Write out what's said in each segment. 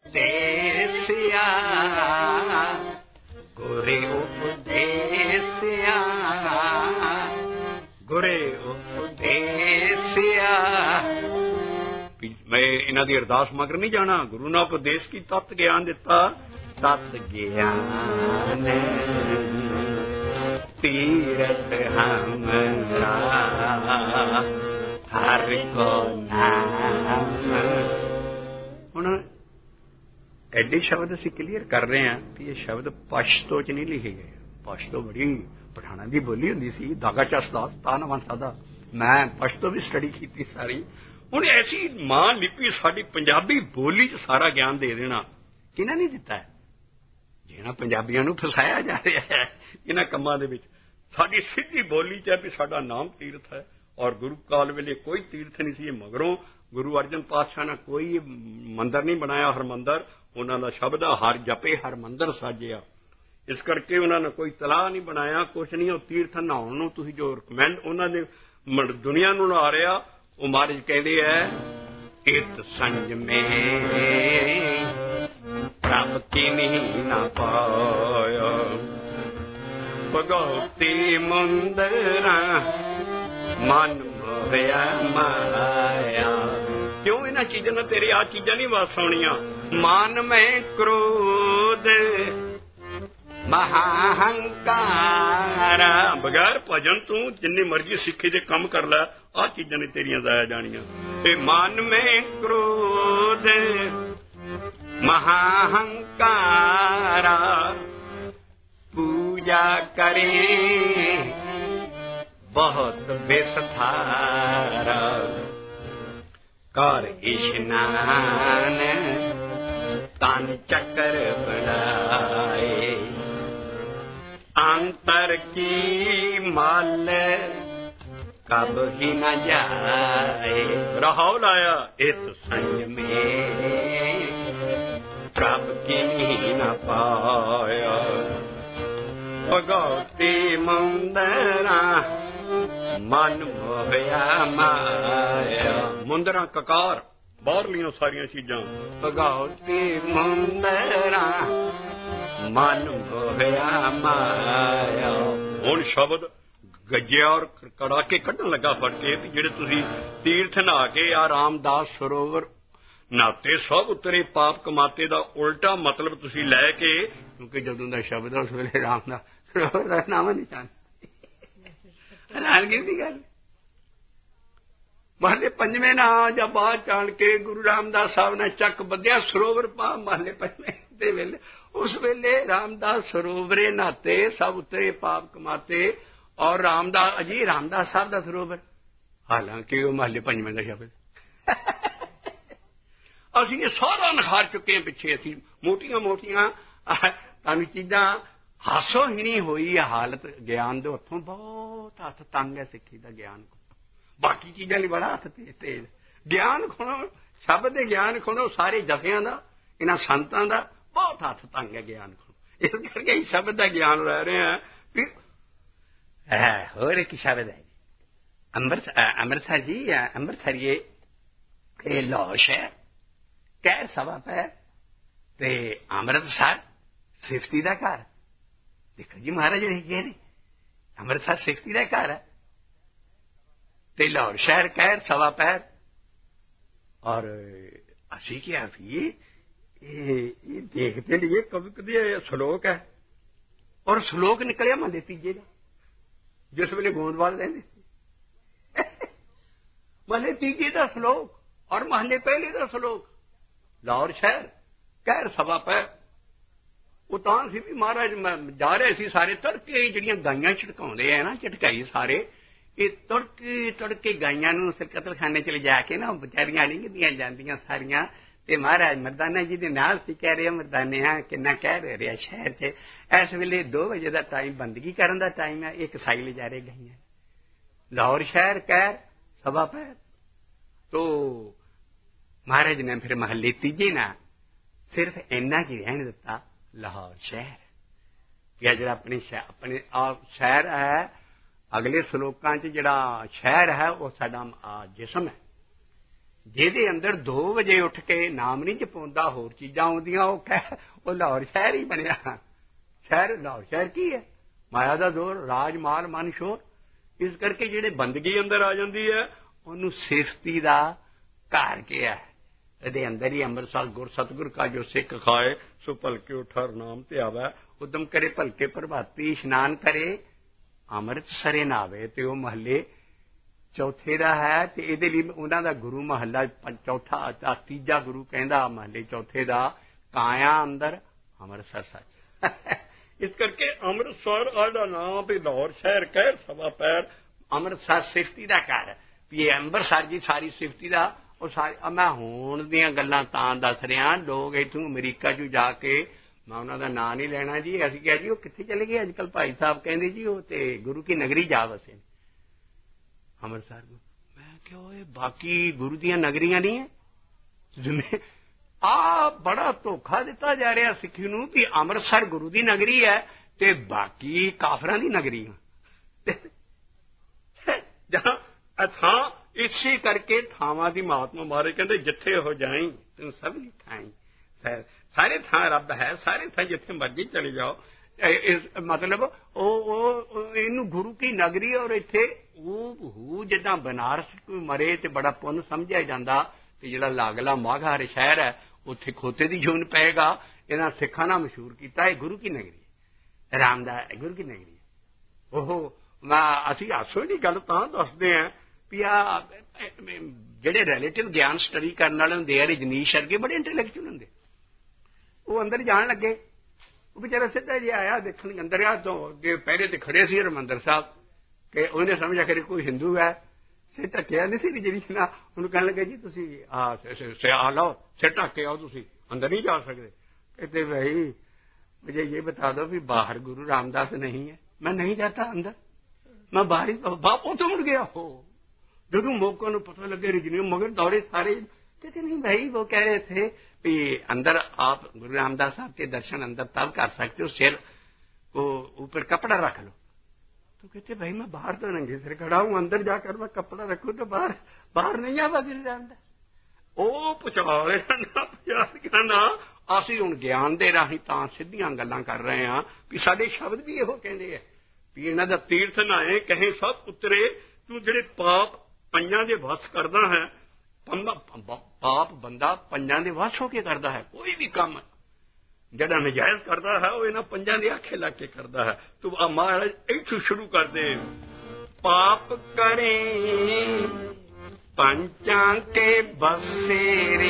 ਉਪਦੇਸਿਆ, ਗੁਰੇ ਉਪਦੇਸਿਆ, ਗੁਰੇ ਉਪਦੇਸਿਆ। ਮੈਂ ਇਹਨਾਂ ਦੀ ਅਰਦਾਸ ਮਗਰ ਨਹੀਂ ਜਾਣਾ। ਗੁਰੂ ਨੇ ਉਪਦੇਸ਼ ਕੀ ਤਤ ਗਿਆਨ ਦਿੱਤਾ। ਤਤ ਗਿਆਨ ਤੀਰਥ ਹਮਰਾ ਹਰ ਕੋ ਨਾਮ। ਹੁਣ ਐਡੇ ਸ਼ਬਦ ਅਸੀਂ ਕਲੀਅਰ ਕਰ ਰਹੇ ਹਾਂ ਕਿ ਇਹ ਸ਼ਬਦ ਪਸ਼ਤੋ ਚ ਨਹੀਂ ਲਿਖੇ ਗਏ। ਪਸ਼ਤੋ ਬੜੀ ਪਠਾਣਾ ਦੀ ਬੋਲੀ ਹੁੰਦੀ ਸੀ। ਦਾਗਾ ਚਸਦਾ ਤਾਨਵੰਤ ਦਾ ਮੈਂ ਪਸ਼ਤੋ ਵੀ ਸਟੱਡੀ ਕੀਤੀ ਸਾਰੀ। ਹੁਣ ਐਸੀ ਮਾਂ ਲਿਪੀ ਸਾਡੀ ਪੰਜਾਬੀ ਬੋਲੀ ਚ ਸਾਰਾ ਗਿਆਨ ਦੇ ਦੇਣਾ ਕਿਹਨਾਂ ਨਹੀਂ ਦਿੱਤਾ ਹੈ? ਜਿਹਨਾਂ ਪੰਜਾਬੀਆਂ ਨੂੰ ਫਸਾਇਆ ਜਾ ਰਿਹਾ ਹੈ ਇਹਨਾਂ ਕੰਮਾਂ ਦੇ ਵਿੱਚ। ਸਾਡੀ ਸਿੱਧੀ ਬੋਲੀ ਚ ਹੈ ਵੀ ਸਾਡਾ ਨਾਮ ਤੀਰਥ ਹੈ। ਔਰ ਗੁਰੂ ਕਾਲ ਵੇਲੇ ਕੋਈ ਤੀਰਥ ਨਹੀਂ ਸੀ। ਮਗਰੋਂ ਗੁਰੂ ਅਰਜਨ ਪਾਤਸ਼ਾਹ ਨੇ ਕੋਈ ਮੰਦਰ ਨਹੀਂ ਬਣਾਇਆ ਹਰਮੰਦਰ। ਉਹਨਾਂ ਦਾ ਸ਼ਬਦ ਆ ਹਰ ਜਪੇ ਹਰਮੰਦਰ ਸਾਜਿਆ। ਇਸ ਕਰਕੇ ਉਹਨਾਂ ਨੇ ਕੋਈ ਤਲਾਹ ਨਹੀਂ ਬਣਾਇਆ, ਕੁਛ ਨਹੀਂ। ਉਹ ਤੀਰਥ ਨਹਾਉਣ ਨੂੰ ਤੁਸੀਂ ਜੋ ਰਿਕਮੈਂਡ ਉਹਨਾਂ ਨੇ ਦੁਨੀਆ ਨੂੰ ਲਾ ਰਿਹਾ, ਉਹ ਮਹਾਰਾਜ ਕਹਿੰਦੇ ਹੈ ਇਤ ਸੰਜਮੇ ਪ੍ਰਭ ਕੀਨੀ ਨਾ ਪਾਇਆ, ਭਗਉਤੀ ਮੁੰਦਰਾਂ ਮਨ ਮੋਹਿਆ ਮਾਇਆ। ਕਿਉਂ ਇਹਨਾਂ ਚੀਜ਼ਾਂ ਨਾਲ ਤੇਰੇ ਆ ਚੀਜ਼ਾਂ ਨਹੀਂ ਵਾਸ ਆਉਣੀਆਂ। ਮਨ ਮੈਂ ਕ੍ਰੋਧ ਮਹਾਹੰਕਾਰ। ਬਗੈਰ ਭਜਨ ਤੂੰ ਜਿੰਨੀ ਮਰਜ਼ੀ ਸਿੱਖੀ ਦੇ ਕੰਮ ਕਰ ਲੈ, ਆਹ ਚੀਜ਼ਾਂ ਨੇ ਤੇਰੀਆਂ ਜ਼ਾਇਆ ਜਾਣੀਆਂ। ਇਹ ਮਨ ਮੈਂ ਕ੍ਰੋਧ ਮਹਾਹੰਕਾਰਾ, ਪੂਜਾ ਕਰੇ ਬਹੁਤ ਬੇਸਥਾਰਾ। ਕਰ ਇਸ਼ਨਾਨ ਤਨ ਚੱਕਰ ਬਣਾਏ, ਅੰਤਰ ਕੀ ਮਲ ਕਬ ਹੀ न ਜਾਏ। ਰਹਾਉ ਲਾਇਆ ਇਤ ਸੰਜਮੇ ਪ੍ਰਭ ਕੀਨੀ ਨਾ ਪਾਇਆ, ਭਗਉਤੀ ਮੁੰਦਰਾਂ ਮਨ ਮੋਹਿਆ ਮਾਇਆ। ਮੁੰਦਰਾਂ ਕਕਾਰ ਬਾਹਰਲੀਆਂ ਸਾਰੀਆਂ ਚੀਜ਼ਾਂ। ਭਗਉਤੀ ਮੁੰਦਰਾਂ ਮਨ ਮੋਹਿਆ ਮਾਇਆ। ਹੁਣ ਸ਼ਬਦ ਗੱਜਿਆ ਔਰ ਕੜਾਕੇ ਕੱਢਣ ਲੱਗਾ ਫੜ ਕੇ ਵੀ ਜਿਹੜੇ ਤੁਸੀਂ ਤੀਰਥ ਨਹਾ ਕੇ ਆ ਰਾਮਦਾਸ ਸਰੋਵਰ ਨਾਤੇ ਸਭ ਉਤਰੇ ਪਾਪ ਕਮਾਤੇ ਦਾ ਉਲਟਾ ਮਤਲਬ ਤੁਸੀਂ ਲੈ ਕੇ, ਕਿਉਂਕਿ ਜਦੋਂ ਦਾ ਸ਼ਬਦ ਉਸ ਵੇਲੇ ਰਾਮਦਾਸ ਸਰੋਵਰ ਦਾ ਨਾਮ ਨਹੀਂ ਜਾਣਦੇ। ਹੈਰਾਨਗੀ ਦੀ ਗੱਲ। ਮਹੱਲੇ ਪੰਜਵੇਂ ਨਾ ਜਾਂ ਬਾਅਦ ਜਾਣ ਕੇ ਗੁਰੂ ਰਾਮਦਾਸ ਸਾਹਿਬ ਨੇ ਚੱਕ ਬੱਧਿਆ ਸਰੋਵਰ ਪਾ ਮਹੱਲੇ ਪੰਜਵੇਂ ਦੇ ਵੇਲੇ। ਉਸ ਵੇਲੇ ਰਾਮਦਾਸ ਸਰੋਵਰੇ ਨਾਤੇ ਸਭ ਉਤਰੇ ਪਾਪ ਕਮਾਤੇ। ਔਰ ਰਾਮਦਾਸ ਅਜੀ ਰਾਮਦਾਸ ਸਾਹਿਬ ਦਾ ਸਰੋਵਰ, ਹਾਲਾਂਕਿ ਉਹ ਮਹੱਲੇ ਪੰਜਵੇਂ ਦਾ ਸ਼ਬਦ। ਅਸੀਂ ਇਹ ਸਾਰਾ ਨਿਖਾਰ ਚੁੱਕੇ ਹਾਂ ਪਿੱਛੇ। ਅਸੀਂ ਮੋਟੀਆਂ ਮੋਟੀਆਂ ਤੁਹਾਨੂੰ ਚੀਜ਼ਾਂ ਹਾਸੋਹੀਣੀ ਹੋਈ ਹਾਲਤ ਗਿਆਨ ਦੇ ਹੱਥੋਂ। ਬਹੁਤ ਹੱਥ ਤੰਗ ਹੈ ਸਿੱਖੀ ਦਾ ਗਿਆਨ। ਬਾਕੀ ਚੀਜ਼ਾਂ ਲਈ ਬੜਾ ਹੱਥ ਤੇਜ਼। ਗਿਆਨ ਖੁਣੋ, ਸ਼ਬਦ ਦੇ ਗਿਆਨ ਖੁਣੋ, ਸਾਰੇ ਜਥਿਆਂ ਦਾ, ਇਹਨਾਂ ਸੰਤਾਂ ਦਾ ਬਹੁਤ ਹੱਥ ਤੰਗ ਹੈ ਗਿਆਨ ਖੁਣੋ। ਇਸ ਕਰਕੇ ਹੀ ਸ਼ਬਦ ਦਾ ਗਿਆਨ ਲੈ ਰਹੇ ਹਾਂ ਵੀ ਹੋਰ ਇੱਕ ਸ਼ਬਦ ਹੈ ਅੰਮ੍ਰਿਤਸਰ ਜੀ। ਅੰਮ੍ਰਿਤਸਰੀਏ ਇਹ ਲਾਹੌਰ ਸ਼ਹਿਰ ਕਹਿਰ ਸਵਾ ਪੈਰ ਤੇ ਅੰਮ੍ਰਿਤਸਰ ਸਿਫਤੀ ਦਾ ਘਰ। ਦੇਖੋ ਜੀ ਮਹਾਰਾਜ ਲਿਖੇ ਨੇ ਅੰਮ੍ਰਿਤਸਰ ਸਿਫਤੀ ਦਾ ਘਰ ਹੈ ਤੇ ਲਾਹੌਰ ਸ਼ਹਿਰ ਕਹਿਰ ਸਵਾ ਪੈਰ। ਔਰ ਅਸੀਂ ਕਿਹਾ ਵੀ ਇਹ ਦੇਖਦੇ ਲਈਏ ਕਵੀ ਕਦੇ ਸ਼ਲੋਕ ਹੈ। ਔਰ ਸ਼ਲੋਕ ਨਿਕਲਿਆ ਮਹੱਲੇ ਤੀਜੇ ਦਾ, ਜਿਸ ਵੇਲੇ ਗੋਂਦਵਾਲ ਰਹਿੰਦੇ ਸੀ। ਮਹੱਲੇ ਤੀਜੇ ਦਾ ਸ਼ਲੋਕ ਔਰ ਮਹੱਲੇ ਪਹਿਲੇ ਦਾ ਸ਼ਲੋਕ। ਲਾਹੌਰ ਸ਼ਹਿਰ ਕਹਿਰ ਸਵਾ ਪੈਰ। ਉਹ ਤਾਂ ਸੀ ਵੀ ਮਹਾਰਾਜ ਜਾ ਰਹੇ ਸੀ ਸਾਰੇ ਤੜਕੇ ਜਿਹੜੀਆਂ ਗਾਈਆਂ ਝਟਕਾਉਂਦੇ ਆ ਨਾ, ਝਟਕਾਈ ਸਾਰੇ ਇਹ ਤੜਕੇ ਗਾਈਆਂ ਨੂੰ ਕਤਲਖਾਨੇ ਚ ਲਿਜਾ ਕੇ ਨਾ ਵਿਚਾਰੀਆਂ ਡਿੱਗਦੀਆਂ ਜਾਂਦੀਆਂ ਸਾਰੀਆਂ। ਤੇ ਮਹਾਰਾਜ ਮਰਦਾਨਾ ਜੀ ਦੇ ਨਾਲ ਸੀ। ਕਹਿ ਰਹੇ ਮਰਦਾਨਿਆਂ ਕਿੰਨਾ ਕਹਿ ਰਿਹਾ ਸ਼ਹਿਰ ਚ ਇਸ ਵੇਲੇ 2 ਵਜੇ ਦਾ ਟਾਈਮ ਬੰਦਗੀ ਕਰਨ ਦਾ ਟਾਈਮ ਹੈ। ਇੱਕ ਸਾਈ ਲਿਜਾ ਰਹੇ ਗਈਆਂ। ਲਾਹੌਰ ਸ਼ਹਿਰ ਕਹਿਰ ਸਵਾ ਪੈਰ। ਤੋ ਮਹਾਰਾਜ ਨੇ ਫਿਰ ਮਹੱਲੇ ਤੀਜੇ ਨਾ ਸਿਰਫ ਇੰਨਾ ਕੀ ਰਹਿਣ ਦਿੱਤਾ ਲਾਹੌਰ ਸ਼ਹਿਰ। ਜਾਂ ਜਿਹੜਾ ਆਪਣੇ ਸ਼ਹਿਰ ਹੈ ਅਗਲੇ ਸਲੋਕਾਂ ਚ ਜਿਹੜਾ ਸ਼ਹਿਰ ਹੈ ਉਹ ਸਾਡਾ ਜਿਸਮ ਹੈ। ਜਿਹਦੇ ਅੰਦਰ 2 ਵਜੇ ਉੱਠ ਕੇ ਨਾਮ ਨਹੀਂ ਜਪਾਉਂਦਾ, ਹੋਰ ਚੀਜ਼ਾਂ ਆਉਂਦੀਆਂ, ਉਹ ਲਾਹੌਰ ਸ਼ਹਿਰ ਹੀ ਬਣਿਆ। ਸ਼ਹਿਰ ਲਾਹੌਰ ਸ਼ਹਿਰ ਕੀ ਹੈ? ਮਾਇਆ ਦਾ ਦੌਰ, ਰਾਜ ਮਾਲ ਮਨ ਸ਼ੋਰ। ਇਸ ਕਰਕੇ ਜਿਹੜੇ ਬੰਦਗੀ ਅੰਦਰ ਆ ਜਾਂਦੀ ਹੈ ਉਹਨੂੰ ਸਿਫਤੀ ਦਾ ਘਰ ਕਿਹਾ। ਇਹਦੇ ਅੰਦਰ ਹੀ ਅੰਮ੍ਰਿਤਸਰ ਗੁਰ ਸਤਿਗੁਰ ਕਾ ਜੋ ਸਿੱਖ ਖਾਏ ਸੋ ਭਲਕੇ ਉਠਾਰ ਨਾਮ ਤੇ ਆਵੇ, ਉਦਮ ਕਰੇ ਭਲਕੇ ਪ੍ਰਭਾਤੀ, ਇਸ਼ਨਾਨ ਕਰੇ ਅੰਮ੍ਰਿਤਸਰੇ ਨਾਵੇ। ਤੇ ਉਹ ਮਹੱਲੇ ਚੌਥੇ ਦਾ ਹੈ ਤੇ ਇਹਦੇ ਲਈ ਉਹਨਾਂ ਦਾ ਗੁਰੂ ਮਹੱਲਾ ਚੌਥਾ, ਤੀਜਾ ਗੁਰੂ ਕਹਿੰਦਾ ਮਹੱਲੇ ਚੌਥੇ ਦਾ ਕਾਇਆ ਅੰਦਰ ਅੰਮ੍ਰਿਤਸਰ ਸੱਚ। ਇਸ ਕਰਕੇ ਅੰਮ੍ਰਿਤਸਰ ਦਾ ਨਾਮ ਵੀ ਲਾਹੌਰ ਸ਼ਹਿਰ ਕਹਿ ਸਵਾ ਪੈਰ। ਅੰਮ੍ਰਿਤਸਰ ਸਿਫਤੀ ਦਾ ਘਰ ਵੀ ਇਹ ਅੰਮ੍ਰਿਤਸਰ ਜੀ ਸਾਰੀ ਸਿਫਤੀ ਦਾ। ਉਹ ਸਾਰੀ ਮੈਂ ਹੁਣ ਦੀਆਂ ਗੱਲਾਂ ਤਾਂ ਦੱਸ ਰਿਹਾ, ਲੋਕ ਇੱਥੋਂ ਅਮਰੀਕਾ 'ਚ ਜਾ ਕੇ, ਮੈਂ ਉਹਨਾਂ ਦਾ ਨਾਂ ਨਹੀਂ ਲੈਣਾ ਜੀ, ਅਸੀਂ ਕਿਹਾ ਜੀ ਉਹ ਕਿੱਥੇ ਚਲੇ ਗਏ ਅੱਜ ਕੱਲ੍ਹ? ਭਾਈ ਸਾਹਿਬ ਕਹਿੰਦੇ ਜੀ ਉਹ ਤੇ ਗੁਰੂ ਕੀ ਨਗਰੀ ਜਾ ਵਸੇ ਨੇ ਅੰਮ੍ਰਿਤਸਰ ਨੂੰ। ਮੈਂ ਕਿਹਾ ਇਹ ਬਾਕੀ ਗੁਰੂ ਦੀਆਂ ਨਗਰੀਆਂ ਨਹੀਂ ਹੈ। ਆ ਬੜਾ ਧੋਖਾ ਦਿੱਤਾ ਜਾ ਰਿਹਾ ਸਿੱਖੀ ਨੂੰ ਵੀ ਅੰਮ੍ਰਿਤਸਰ ਗੁਰੂ ਦੀ ਨਗਰੀ ਹੈ ਤੇ ਬਾਕੀ ਕਾਫਰਾਂ ਦੀ ਨਗਰੀ ਹੈ। ਜਾਂ ਥਾਂ ਇਸੇ ਕਰਕੇ ਥਾਵਾਂ ਦੀ ਮਹਾਤਮਾ ਮਾਰੇ ਕਹਿੰਦੇ ਜਿੱਥੇ ਹੋ ਜਾਈ ਤੈਨੂੰ ਸਭ ਦੀ ਥਾਈ। ਸਾਰੇ ਥਾਂ ਰੱਬ ਹੈ, ਸਾਰੇ ਥਾਂ ਜਿੱਥੇ ਮਰਜ਼ੀ ਚਲੇ ਜਾਓ। ਮਤਲਬ ਉਹ ਇਹਨੂੰ ਗੁਰੂ ਕੀ ਨਗਰੀ। ਔਰ ਇੱਥੇ ਉਹ ਜਿੱਦਾਂ ਬਨਾਰਸ ਕੋਈ ਮਰੇ ਤੇ ਬੜਾ ਪੁੰਨ ਸਮਝਿਆ ਜਾਂਦਾ, ਤੇ ਜਿਹੜਾ ਲਾਗਲਾ ਮਾਘਾਰ ਸ਼ਹਿਰ ਹੈ ਉੱਥੇ ਖੋਤੇ ਦੀ ਜੂਨ ਪਏਗਾ। ਇਹਨਾਂ ਸਿੱਖਾਂ ਨਾਲ ਮਸ਼ਹੂਰ ਕੀਤਾ ਇਹ ਗੁਰੂ ਕੀ ਨਗਰੀ, ਰਾਮਦਾਸ ਗੁਰੂ ਕੀ ਨਗਰੀ। ਉਹ ਅਸੀਂ ਹਾਸੋ ਦੀ ਗੱਲ ਤਾਂ ਦੱਸਦੇ ਹਾਂ ਵੀ ਆ ਜਿਹੜੇ ਰਿਲੇਟਿਵ ਗਿਆਨ ਸਟੱਡੀ ਕਰਨ ਵਾਲੇ ਹੁੰਦੇ ਆ, ਰਜਨੀਸ਼ ਵਰਗੇ ਬੜੇ ਇੰਟੈਲੈਕਚੁਅਲ ਹੁੰਦੇ, ਉਹ ਅੰਦਰ ਜਾਣ ਲੱਗੇ। ਉਹ ਵਿਚਾਰਾ ਸਿੱਧਾ ਜਿਹਾ ਆਇਆ ਦੇਖਣ ਅੰਦਰ ਆ ਤੋਂ ਅੱਗੇ ਪਹਿਰੇ ਤੇ ਖੜੇ ਸੀ ਹਰਿਮੰਦਰ ਸਾਹਿਬ, ਕਿ ਉਹਨੇ ਸਮਝਿਆ ਕਿ ਕੋਈ ਹਿੰਦੂ ਹੈ। ਸਿਰ ਢੱਕਿਆ ਨਹੀਂ ਸੀ ਜਿਹੜੀ ਨਾ, ਉਹਨੂੰ ਕਹਿਣ ਲੱਗੇ ਜੀ ਤੁਸੀਂ ਆ ਲਓ, ਸਿਰ ਢੱਕ ਕੇ ਆਓ, ਤੁਸੀਂ ਅੰਦਰ ਨਹੀਂ ਜਾ ਸਕਦੇ। कहते भाई मुझे ये बता दो कि बाहर गुरु रामदास नहीं है। मैं नहीं जाता अंदर, मैं बाहर ही बाप तो मुड़ गया हो। जो मौका न पता लगे रजनी मगर दौड़े सारे। कहते नहीं भाई वो कह रहे थे कि अंदर आप गुरु रामदास साहब के दर्शन अंदर तब कर सकते हो, सिर को ऊपर कपड़ा रख लो। तो कहते भाई मैं बाहर तो नंगे सिर खड़ा हूं, अंदर जाकर मैं कपड़ा रखूं तो बाहर नहीं आवा गुरु रामदास। ਉਹ ਪਚਾਲਿਆ ਨਾ ਪਿਆਰਿਆਂ ਨਾ। ਅਸੀਂ ਹੁਣ ਗਿਆਨ ਦੇ ਰਾਹੀਂ ਤਾਂ ਸਿੱਧੀਆਂ ਗੱਲਾਂ ਕਰ ਰਹੇ ਹਾਂ ਵੀ ਸਾਡੇ ਸ਼ਬਦ ਵੀ ਇਹੋ ਕਹਿੰਦੇ ਆ ਵੀ ਇਹਨਾਂ ਦਾ ਤੀਰਥ ਨਾਏ ਕਹੇ ਸਭ ਉਤਰੇ। ਤੂੰ ਜਿਹੜੇ ਪਾਪ ਪੰਜਾਂ ਦੇ ਵਸ ਕਰਦਾ ਹੈ, ਪਾਪ ਬੰਦਾ ਪੰਜਾਂ ਦੇ ਵਸ ਹੋ ਕੇ ਕਰਦਾ ਹੈ। ਕੋਈ ਵੀ ਕੰਮ ਜਿਹੜਾ ਨਜਾਇਜ਼ ਕਰਦਾ ਹੈ ਉਹ ਇਹਨਾਂ ਪੰਜਾਂ ਦੇ ਆਖੇ ਲੱਗ ਕੇ ਕਰਦਾ ਹੈ। ਤੂੰ ਮਹਾਰਾਜ ਇੱਥੋਂ ਸ਼ੁਰੂ ਕਰ ਦੇ। ਪਾਪ ਕਰੇ पंचां के बसेरे,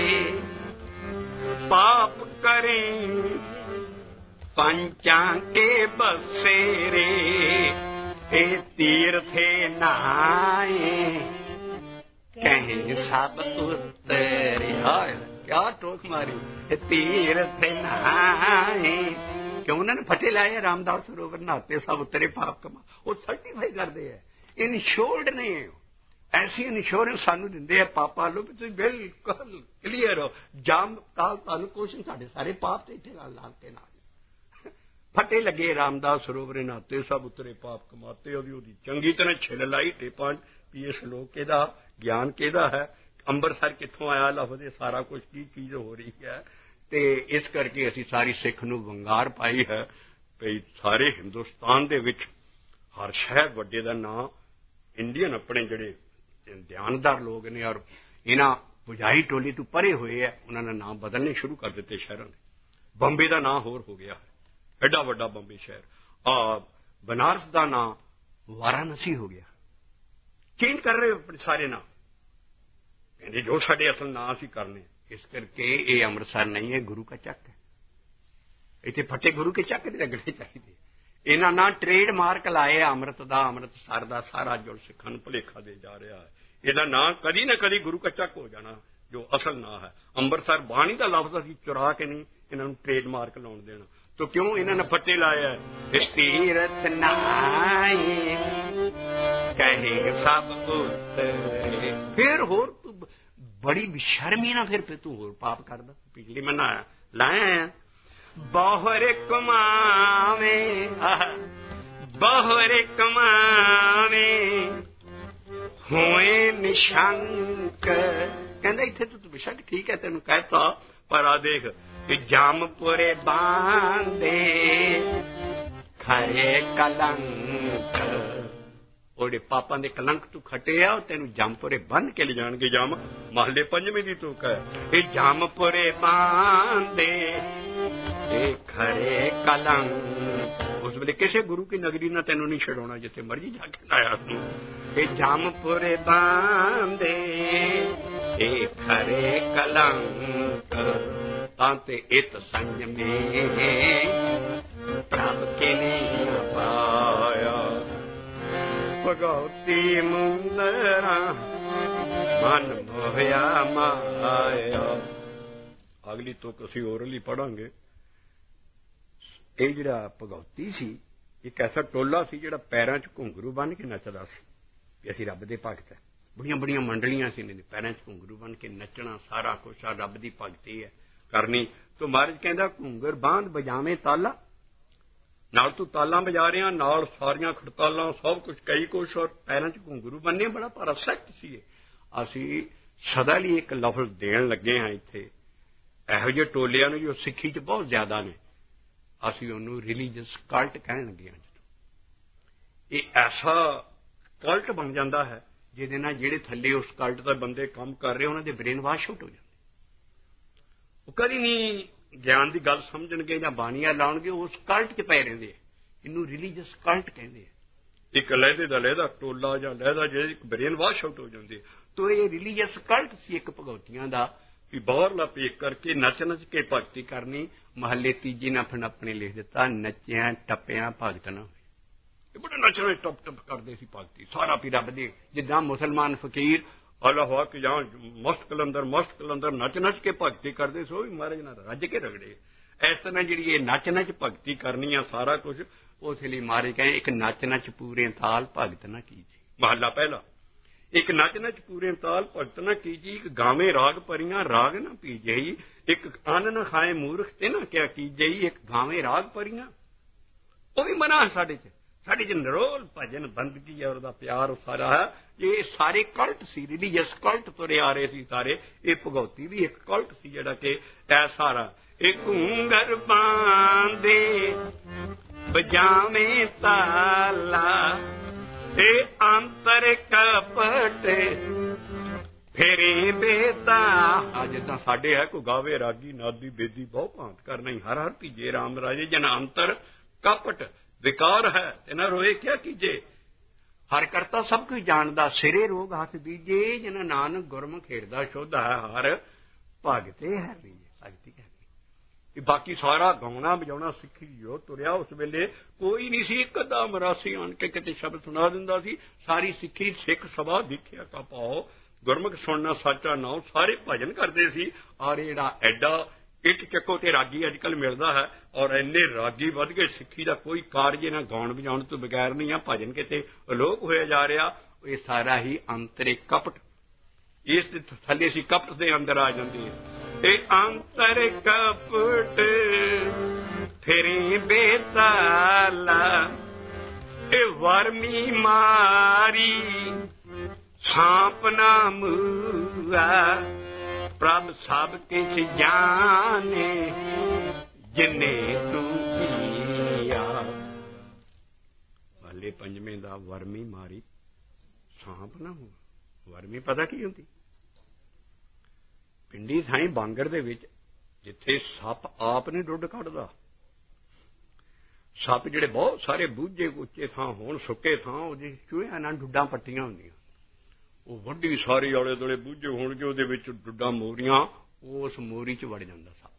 पाप करें पंचां के बसेरे, ए तीर्थे नहाए कहीं सब उतरे। हाय क्या टोक मारी, तीर्थ नहाए। क्यों उन्होंने फटे लाए रामदास सरोवर नहाते सब उतरे पाप कमा। वो सर्टिफाई करते हैं, इनश्योर्ड नहीं है। ऐसी इंश्योरेंस सानू दिंदे पापा लो भी तुम बिल्कुल क्लीयर हो। जाम काल तानू क्वेश्चन साढ़े सारे पाप तो इतने लाल के नाल फटे लगे रामदास सरोवर नहाते सब उतरे पाप कमाते। ओदी चंगी तरह छिल लाई टेपा भी इस लोक केदा ज्ञान केदा है, अंबरसर कित्थों आया लफज, सारा कुछ की चीज हो रही है। ते इस करके असी सारी सिख नू वंगार पाई है भई सारे हिंदुस्तान दे विच हर शहर वड्डे दा नां इंडियन अपने जिहड़े ध्यानदार लोग ने और इन्हां बुझाई टोली तो परे हुए है, उन्होंने नाम बदलने शुरू कर दिते शहरों के। बंबे का नाम होर हो गया है, एडा वड्डा बंबे शहर। बनारस का नाम वाराणसी हो गया। चेंज कर रहे अपने सारे नाम, कहते जो साडे असल नाम असीं करने। इस करके ये अमृतसर नहीं है, गुरु का चक है। इत्थे फटे गुरु के चक नहीं लगने चाहिए। इन्हां ना ट्रेड मार्क लाए अमृत दा, अमृतसर दा सारा जुल सिखां नूं भुलेखा दे जा रहा है। ਇਹਦਾ ਨਾਂ ਕਦੀ ਨਾ ਕਦੀ ਗੁਰੂ ਕਾ ਚੱਕ ਹੋ ਜਾਣਾ, ਜੋ ਅਸਲ ਨਾਂ ਹੈ। ਅੰਮ੍ਰਿਤਸਰ ਬਾਣੀ ਦਾ ਲਫ਼ਜ਼ ਅਸੀਂ ਚੁਰਾ ਕੇ ਨਹੀਂ ਇਹਨਾਂ ਨੂੰ ਟ੍ਰੇਡ ਮਾਰਕ ਲਾਉਣ ਦੇਣਾ। तो क्यों इन्होंने फटे लाया है। तीरथ नाए कहे सब उतरे। फिर होर बड़ी बेशर्मी ना, फिर तू होर पाप करदा। पिछली मैं लाया बहुरे कमावे, बहुरे कमावे होए निशंक ਕਹਿੰਦਾ ਇੱਥੇ ਤੂੰ ਬੇਸ਼ੱਕ ਠੀਕ ਹੈ ਤੈਨੂੰ ਕਹਿਤਾ, ਪਰ ਆ ਦੇਖ ਕਿ ਜਾਮਪੁਰੇ ਬਾਂਦੇ ਖਰੇ ਕਲੰਕ, ਉਹਦੇ ਪਾਪਾਂ ਦੇ ਕਲੰਕ ਤੂੰ ਖਟੇ ਆ, ਉਹ ਤੈਨੂੰ ਜਾਮਪੁਰੇ ਬੰਨ ਕੇ ਲਿਜਾਣਗੇ। ਜਾਮ ਮਹੱਲੇ ਪੰਜਵੇਂ ਦੀ ਤੂੰ ਕਹਿ, ਇਹ ਜਾਮਪੁਰੇ ਬਾਂਦੇ ਇਹ ਖਰੇ ਕਲੰਕ। ਉਸ ਵੇਲੇ ਕਿਸੇ ਗੁਰੂ ਕੀ ਨਗਰੀ ਨਾਲ ਤੈਨੂੰ ਨਹੀਂ ਛਡਾਉਣਾ, ਜਿੱਥੇ ਮਰਜੀ ਜਾ ਕੇ ਲਾਇਆ ਤੂੰ। ਇਹ ਜਾਮਪੁਰੇ ਬਾਂਦੇ ਇਹ ਖਰੇ ਕਲੰਕ, ਤਾਂ ਤੇ ਇਤ ਸੰਜਮੇ ਪ੍ਰਭ ਕੇ ਨਹੀਂ ਪਾਇਆ। ਭਗਉਤੀ ਮੁੰਦਰਾ ਮਨ ਮੋਹਿਆ ਮਾਇਆ। ਅਗਲੀ ਤੁਕ ਅਸੀਂ ਓਰਲੀ ਪੜਾਂਗੇ। ਇਹ ਜਿਹੜਾ ਭਗਉਤੀ ਸੀ, ਇੱਕ ਐਸਾ ਟੋਲਾ ਸੀ ਜਿਹੜਾ ਪੈਰਾਂ 'ਚ ਘੁੰਗਰੂ ਬੰਨ ਕੇ ਨੱਚਦਾ ਸੀ ਕਿ ਅਸੀਂ ਰੱਬ ਦੇ ਭਗਤ ਹੈ। ਬੜੀਆਂ ਬੜੀਆਂ ਮੰਡਲੀਆਂ ਸੀ, ਇਹਨਾਂ ਦੇ ਪੈਰਾਂ 'ਚ ਘੁੰਗਰੂ ਬੰਨ ਕੇ ਨੱਚਣਾ, ਸਾਰਾ ਕੁਛ ਆ ਰੱਬ ਦੀ ਭਗਤੀ ਹੈ ਕਰਨੀ। ਤੋ ਮਹਾਰਾਜ ਕਹਿੰਦਾ ਘੁੰਗਰ ਬਾਂਧ ਬਜਾਵੇਂ ਤਾਲਾ, ਨਾਲ ਤੂੰ ਤਾਲਾਂ ਵਜਾ ਰਿਹਾ, ਨਾਲ ਸਾਰੀਆਂ ਖੜਤਾਲਾਂ ਸਭ ਕੁਛ ਕਈ ਕੁਛ, ਔਰ ਪੈਰਾਂ 'ਚ ਘੁੰਗਰੂ ਬੰਨੇ। ਬੜਾ ਭਾਰਾ ਸੈਕਟ ਸੀ ਇਹ। ਅਸੀਂ ਸਦਾ ਲਈ ਇੱਕ ਲਫ਼ਜ਼ ਦੇਣ ਲੱਗੇ ਹਾਂ ਇੱਥੇ ਇਹੋ ਜਿਹੇ ਟੋਲਿਆਂ ਨੂੰ ਜੋ ਸਿੱਖੀ 'ਚ ਬਹੁਤ ਜ਼ਿਆਦਾ ਨੇ। ਅਸੀਂ ਉਹਨੂੰ ਰਿਲੀਜੀਅਸ ਕਲਟ ਕਹਿਣ ਲੱਗੇ ਹਾਂ। ਇਹ ਐਸਾ ਕਲਟ ਬਣ ਜਾਂਦਾ ਹੈ ਜਿਹਦੇ ਨਾਲ ਜਿਹੜੇ ਥੱਲੇ ਉਸ ਕਲਟ ਦੇ ਬੰਦੇ ਕੰਮ ਕਰ ਰਹੇ ਉਹਨਾਂ ਦੇ ਬ੍ਰੇਨ ਵਾਸ਼ ਆਊਟ ਹੋ ਜਾਂਦੇ। ਉਹ ਕਦੀ ਨਹੀਂ ਗਿਆਨ ਦੀ ਗੱਲ ਸਮਝਣਗੇ ਜਾਂ ਬਾਣੀਆਂ ਲਾਉਣਗੇ, ਉਸ ਕਲਟ 'ਚ ਪੈ ਰਹਿੰਦੇ। ਇਹਨੂੰ ਰਿਲੀਜੀਅਸ ਕਲਟ ਕਹਿੰਦੇ ਆ। ਇੱਕ ਲਹਿਦੇ ਦਾ ਲਹਿਦਾ ਟੋਲਾ ਜਾਂ ਲਹਿਦਾ ਜਿਹੜੇ ਬ੍ਰੇਨ ਵਾਸ਼ ਆਊਟ ਹੋ ਜਾਂਦੇ। ਤੋ ਇਹ ਰਿਲੀਜੀਅਸ ਕਲਟ ਸੀ ਇੱਕ ਭਗਵਤੀਆਂ ਦਾ, ਵੀ ਬਾਹਰਲਾ ਪੇਕ ਕਰਕੇ ਨੱਚ ਨੱਚ ਕੇ ਭਗਤੀ ਕਰਨੀ। ਮਹੱਲੇ ਤੀਜੀ ਨੇ ਆਪਣੇ ਲਿਖ ਦਿੱਤਾ, ਨੱਚਿਆਂ ਟੱਪਿਆਂ ਭਗਤ ਨਾ ਹੋਏ। ਇਹ ਬੜੇ ਨੱਚਣੇ ਟੱਪ ਟੱਪ ਕਰਦੇ ਸੀ ਭਗਤੀ, ਸਾਰਾ ਵੀ ਰੱਬ ਦੇ। ਜਿੱਦਾਂ ਮੁਸਲਮਾਨ ਫਕੀਰ ਅੱਲਾਹ ਕਿ ਜਾਂ ਮਸਤ ਕਲੰਦਰ ਨੱਚ ਨੱਚ ਕੇ ਭਗਤੀ ਕਰਦੇ ਸੋ ਵੀ ਮਹਾਰਾਜ ਨਾਲ ਰੱਜ ਕੇ ਰਗੜੇ। ਇਸ ਤਰ੍ਹਾਂ ਜਿਹੜੀ ਇਹ ਨੱਚ ਨੱਚ ਭਗਤੀ ਕਰਨੀ ਆ ਸਾਰਾ ਕੁਝ, ਉਸ ਲਈ ਮਹਾਰਾਜ ਕਹੇ ਇੱਕ ਨੱਚ ਨੱਚ ਪੂਰੇ ਤਾਲ ਭਗਤ ਨਾ ਕੀਜੇ। ਮਹੱਲਾ ਪਹਿਲਾ, ਇੱਕ ਨੱਚ ਨੱਚ ਪੂਰੇ ਤਾਲ ਭਗਤ ਨਾ ਕੀਜੀ। ਇੱਕ ਗਾਵੇਂ ਰਾਗ ਪਰੀਆਂ ਰਾਗ ਨਾ ਪੀਜਈ, ਇੱਕ ਅੰਨ ਨਾ ਖਾਏ ਮੂਰਖ ਤੇ ਨਾ ਕਿਆ ਕੀਜਈ। ਇੱਕ ਗਾਵੇਂ ਰਾਗ ਪਰੀਆਂ, ਉਹ ਵੀ ਮਨਾ ਸਾਡੇ 'ਚ। ਸਾਡੇ 'ਚ ਨਿਰੋਲ ਭਜਨ ਬੰਦਗੀ ਔਰ ਉਹਦਾ ਪਿਆਰ ਸਾਰਾ ਹੈ। ਇਹ ਸਾਰੇ ਕਲਟ ਸੀ, ਰਿਲੀਜੀਅਸ ਕਲਟ ਤੁਰੇ ਆ ਰਹੇ ਸੀ ਸਾਰੇ। ਇਹ ਭਗਉਤੀ ਵੀ ਇੱਕ ਕਲਟ ਸੀ ਜਿਹੜਾ ਕਿ ਇਹ ਸਾਰਾ ਇਹ ਘੂੰਗਰ ਬਾਂਦੇ ਬਜਾਵੇਂ ਤਾਲਾ, ਇਹ ਅੰਤਰ ਕਪਟ ਫੇਰੇ ਬੇਤਾ। ਅੱਜ ਤਾਂ ਸਾਡੇ ਹੈ ਕੋਈ ਗਾਵੇ ਰਾਗੀ ਨਾਦੀ ਬੇਦੀ ਬਹੁਤ ਭਾਂਤ ਕਰਨਾ ਹੀ, ਹਰ ਹਰ ਭੀਜੇ ਰਾਮ ਰਾਜੇ। ਜਨ ਅੰਤਰ ਕਪਟ ਵਿਕਾਰ ਹੈ ਤੇ ਨਾ ਰੋਏ ਕਿਆ ਕੀਜੇ। ਹਰ ਕਰਤਾ ਸਭ ਕੁਝ ਜਾਣਦਾ, ਸਿਰੇ ਰੋਗ ਹੱਥ ਦੀਜੇ। ਜਨ ਨਾਨਕ ਗੁਰਮੁਖ ਖੇਡਦਾ ਸ਼ੁੱਧ ਹੈ ਹਰ ਭਗਤੇ ਹੈ ਲੀਜੇ। ਭਗਤੀ ਹੈ ਬਾਕੀ ਸਾਰਾ ਗਾਉਣਾ ਵਜਾਉਣਾ ਸਿੱਖੀ ਜੋ ਤੁਰਿਆ। ਉਸ ਵੇਲੇ ਕੋਈ ਨਹੀਂ ਸੀ, ਇੱਕ ਅੱਧਾ ਮਰਾਸੀ ਆਣ ਕੇ ਕਿਤੇ ਸ਼ਬਦ ਸੁਣਾ ਦਿੰਦਾ ਸੀ। ਸਾਰੀ ਸਿੱਖੀ ਸਿੱਖ ਸਭਾ ਦੇਖਿਆ ਕਾ ਪਾਓ, ਗੁਰਮੁਖ ਸੁਣਨਾ ਸਾਚਾ ਨਾਉ, ਸਾਰੇ ਭਜਨ ਕਰਦੇ ਸੀ। ਔਰ ਜਿਹੜਾ ਐਡਾ ਇੱਟ ਚੱਕੋ ਤੇ ਰਾਗੀ ਅੱਜ ਕੱਲ੍ਹ ਮਿਲਦਾ ਹੈ, ਔਰ ਇੰਨੇ ਰਾਗੀ ਵੱਧ ਗਏ। ਸਿੱਖੀ ਦਾ ਕੋਈ ਕਾਰਜ ਇਹਨਾਂ ਗਾਉਣ ਵਜਾਉਣ ਤੋਂ ਬਗੈਰ ਨਹੀਂ ਆ। ਭਜਨ ਕਿਤੇ ਅਲੋਪ ਹੋਇਆ ਜਾ ਰਿਹਾ। ਇਹ ਸਾਰਾ ਹੀ ਅੰਤਰਿਕ ਕਪਟ, ਇਸ ਦੇ ਥੱਲੇ ਸੀ ਕਪਟ ਦੇ ਅੰਦਰ ਆ ਜਾਂਦੀ ਹੈ। ਇਹ ਅੰਤਰ ਕਪਟ ਫੇਰੇ ਬੇਤਾਲਾ, ਇਹ ਵਰਮੀ ਮਾਰੀ ਸਾਂਪ ਨਾ ਮੂਆ। ਪ੍ਰਭ ਸਭ ਕਿਛ ਜਾਣੇ ਜਿਨੇ ਤੂੰ ਕੀਆ। ਵਾਲੇ ਪੰਜਵੇਂ ਦਾ ਵਰਮੀ ਮਾਰੀ ਸਾਂਪ ਨਾ ਹੋ। ਵਰਮੀ ਪਤਾ ਕੀ ਹੁੰਦੀ? ਪਿੰਡੀ ਥਾਈਂ ਬਾਂਗਰ ਦੇ ਵਿੱਚ ਜਿੱਥੇ ਸੱਪ ਆਪ ਨਹੀਂ ਡੁੱਡ ਕੱਢਦਾ। ਸੱਪ ਜਿਹੜੇ ਬਹੁਤ ਸਾਰੇ ਬੂਝੇ ਉੱਚੇ ਥਾਂ ਹੋਣ, ਸੁੱਕੇ ਥਾਂ, ਉਹਦੇ ਚੂਹਿਆਂ ਨਾਲ ਡੁੱਡਾਂ ਪੱਟੀਆਂ ਹੁੰਦੀਆਂ। ਉਹ ਵੱਡੀ ਸਾਰੀ ਆਲੇ ਦੁਆਲੇ ਬੂਝੇ ਹੋਣਗੇ, ਉਹਦੇ ਵਿੱਚ ਡੁੱਡਾਂ ਮੋਰੀਆਂ, ਉਸ ਮੋਰੀ 'ਚ ਵੜ ਜਾਂਦਾ ਸੱਪ।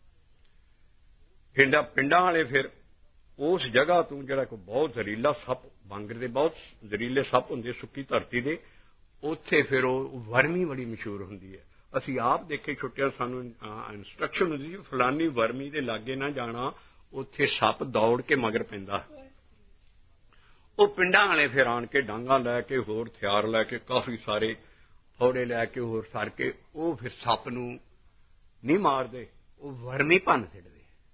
ਪਿੰਡਾਂ ਵਾਲੇ ਫਿਰ ਉਸ ਜਗ੍ਹਾ ਤੋਂ ਜਿਹੜਾ ਕੋਈ ਬਹੁਤ ਜ਼ਹਿਰੀਲਾ ਸੱਪ, ਬਾਂਗਰ ਦੇ ਬਹੁਤ ਜ਼ਹਿਰੀਲੇ ਸੱਪ ਹੁੰਦੇ ਸੁੱਕੀ ਧਰਤੀ ਦੇ, ਉੱਥੇ ਫਿਰ ਉਹ ਵਰਮੀ ਬੜੀ ਮਸ਼ਹੂਰ ਹੁੰਦੀ ਹੈ। ਅਸੀਂ ਆਪ ਦੇਖੇ ਛੁੱਟਿਆਂ, ਸਾਨੂੰ ਇੰਸਟਰਕਸ਼ਨ ਹੁੰਦੀ ਸੀ ਫਲਾਨੀ ਵਰਮੀ ਦੇ ਲਾਗੇ ਨਾ ਜਾਣਾ, ਉੱਥੇ ਸੱਪ ਦੌੜ ਕੇ ਮਗਰ ਪੈਂਦਾ। ਉਹ ਪਿੰਡਾਂ ਵਾਲੇ ਫਿਰ ਆਣ ਕੇ ਡਾਂਗਾਂ ਲੈ ਕੇ, ਹੋਰ ਹਥਿਆਰ ਲੈ ਕੇ, ਕਾਫੀ ਸਾਰੇ ਫੌੜੇ ਲੈ ਕੇ, ਹੋਰ ਸਰ ਕੇ, ਉਹ ਫਿਰ ਸੱਪ ਨੂੰ ਨਹੀਂ ਮਾਰਦੇ, ਉਹ ਵਰਮੀ ਭੰਨ ਛੱਡਦੇ